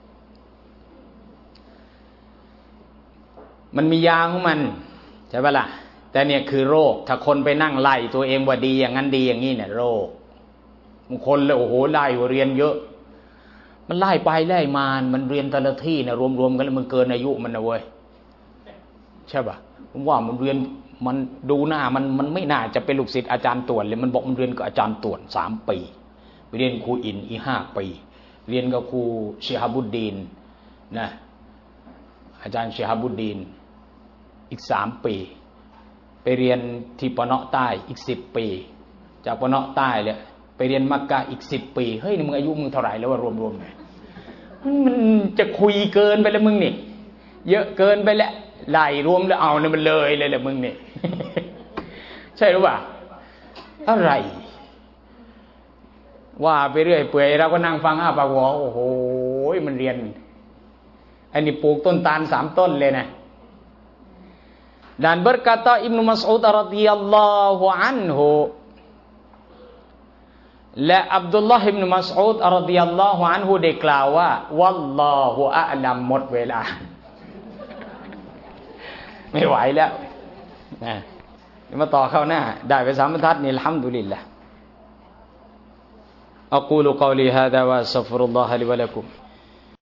มันมียาของมันใช่ปะล่ะแต่เนี่ยคือโรคถ้าคนไปนั่งไล่ตัวเองว่าดีอย่างนั้นดีอย่างนี้เนี่ยโรคบางคนเลยโอ้โหไล่เรียนเยอะมันไล่ไปไล่มามันเรียนแต่ละที่เนี่ยรวมๆกันแล้วมันเกินอายุมันนะเว้ยใช่ป่ะผมว่ามันเรียนมันดูหน้ามันไม่น่าจะเป็นลูกศิษย์อาจารย์ต่วนเลยมันบอกมันเรียนกับอาจารย์ต่วน3 ปีไปเรียนครูอินอีก5 ปีเรียนกับครูชิฮาบุดดีนนะอาจารย์ชิฮาบุดดีนอีก3 ปีไปเรียนที่ปะเนาะใต้อีก10 ปีจากปะเนาะใต้เลยไปเรียนมักกะอีก10 ปีเฮ้ยนี่มึงอายุมึงเท่าไหร่แล้วว่ารวมๆมันจะคุยเกินไปแล้วมึงนี่เยอะเกินไปแล้วไล่รวมแล้วเอาเนี่ยมันเลยแหละมึงนี่ ใช่หรือเปล่าอะไรว่าไปเรื่อยเปื่อยเราก็นั่งฟังปากหัวโอ้โหมันเรียนอันนี้ปลูกต้นตาล3 ต้นเลยนะdan berkata Ibnu Mas'ud radhiyallahu anhu และอับดุลลอฮ์อิบนุมัสอูดรอฎิยัลลอฮุอันฮุได้กล่าวว่าวัลลอฮุอะลัมหมดเวลาไม่ไหวแล้วนะมาต่อเข้าหน้าได้ไป3 บรรทัดนี่อัลฮัมดุลิลลาห์อะกูลุกอลีฮาซา วะอัสตัฆฟิรุลลอฮะลิวะละกุม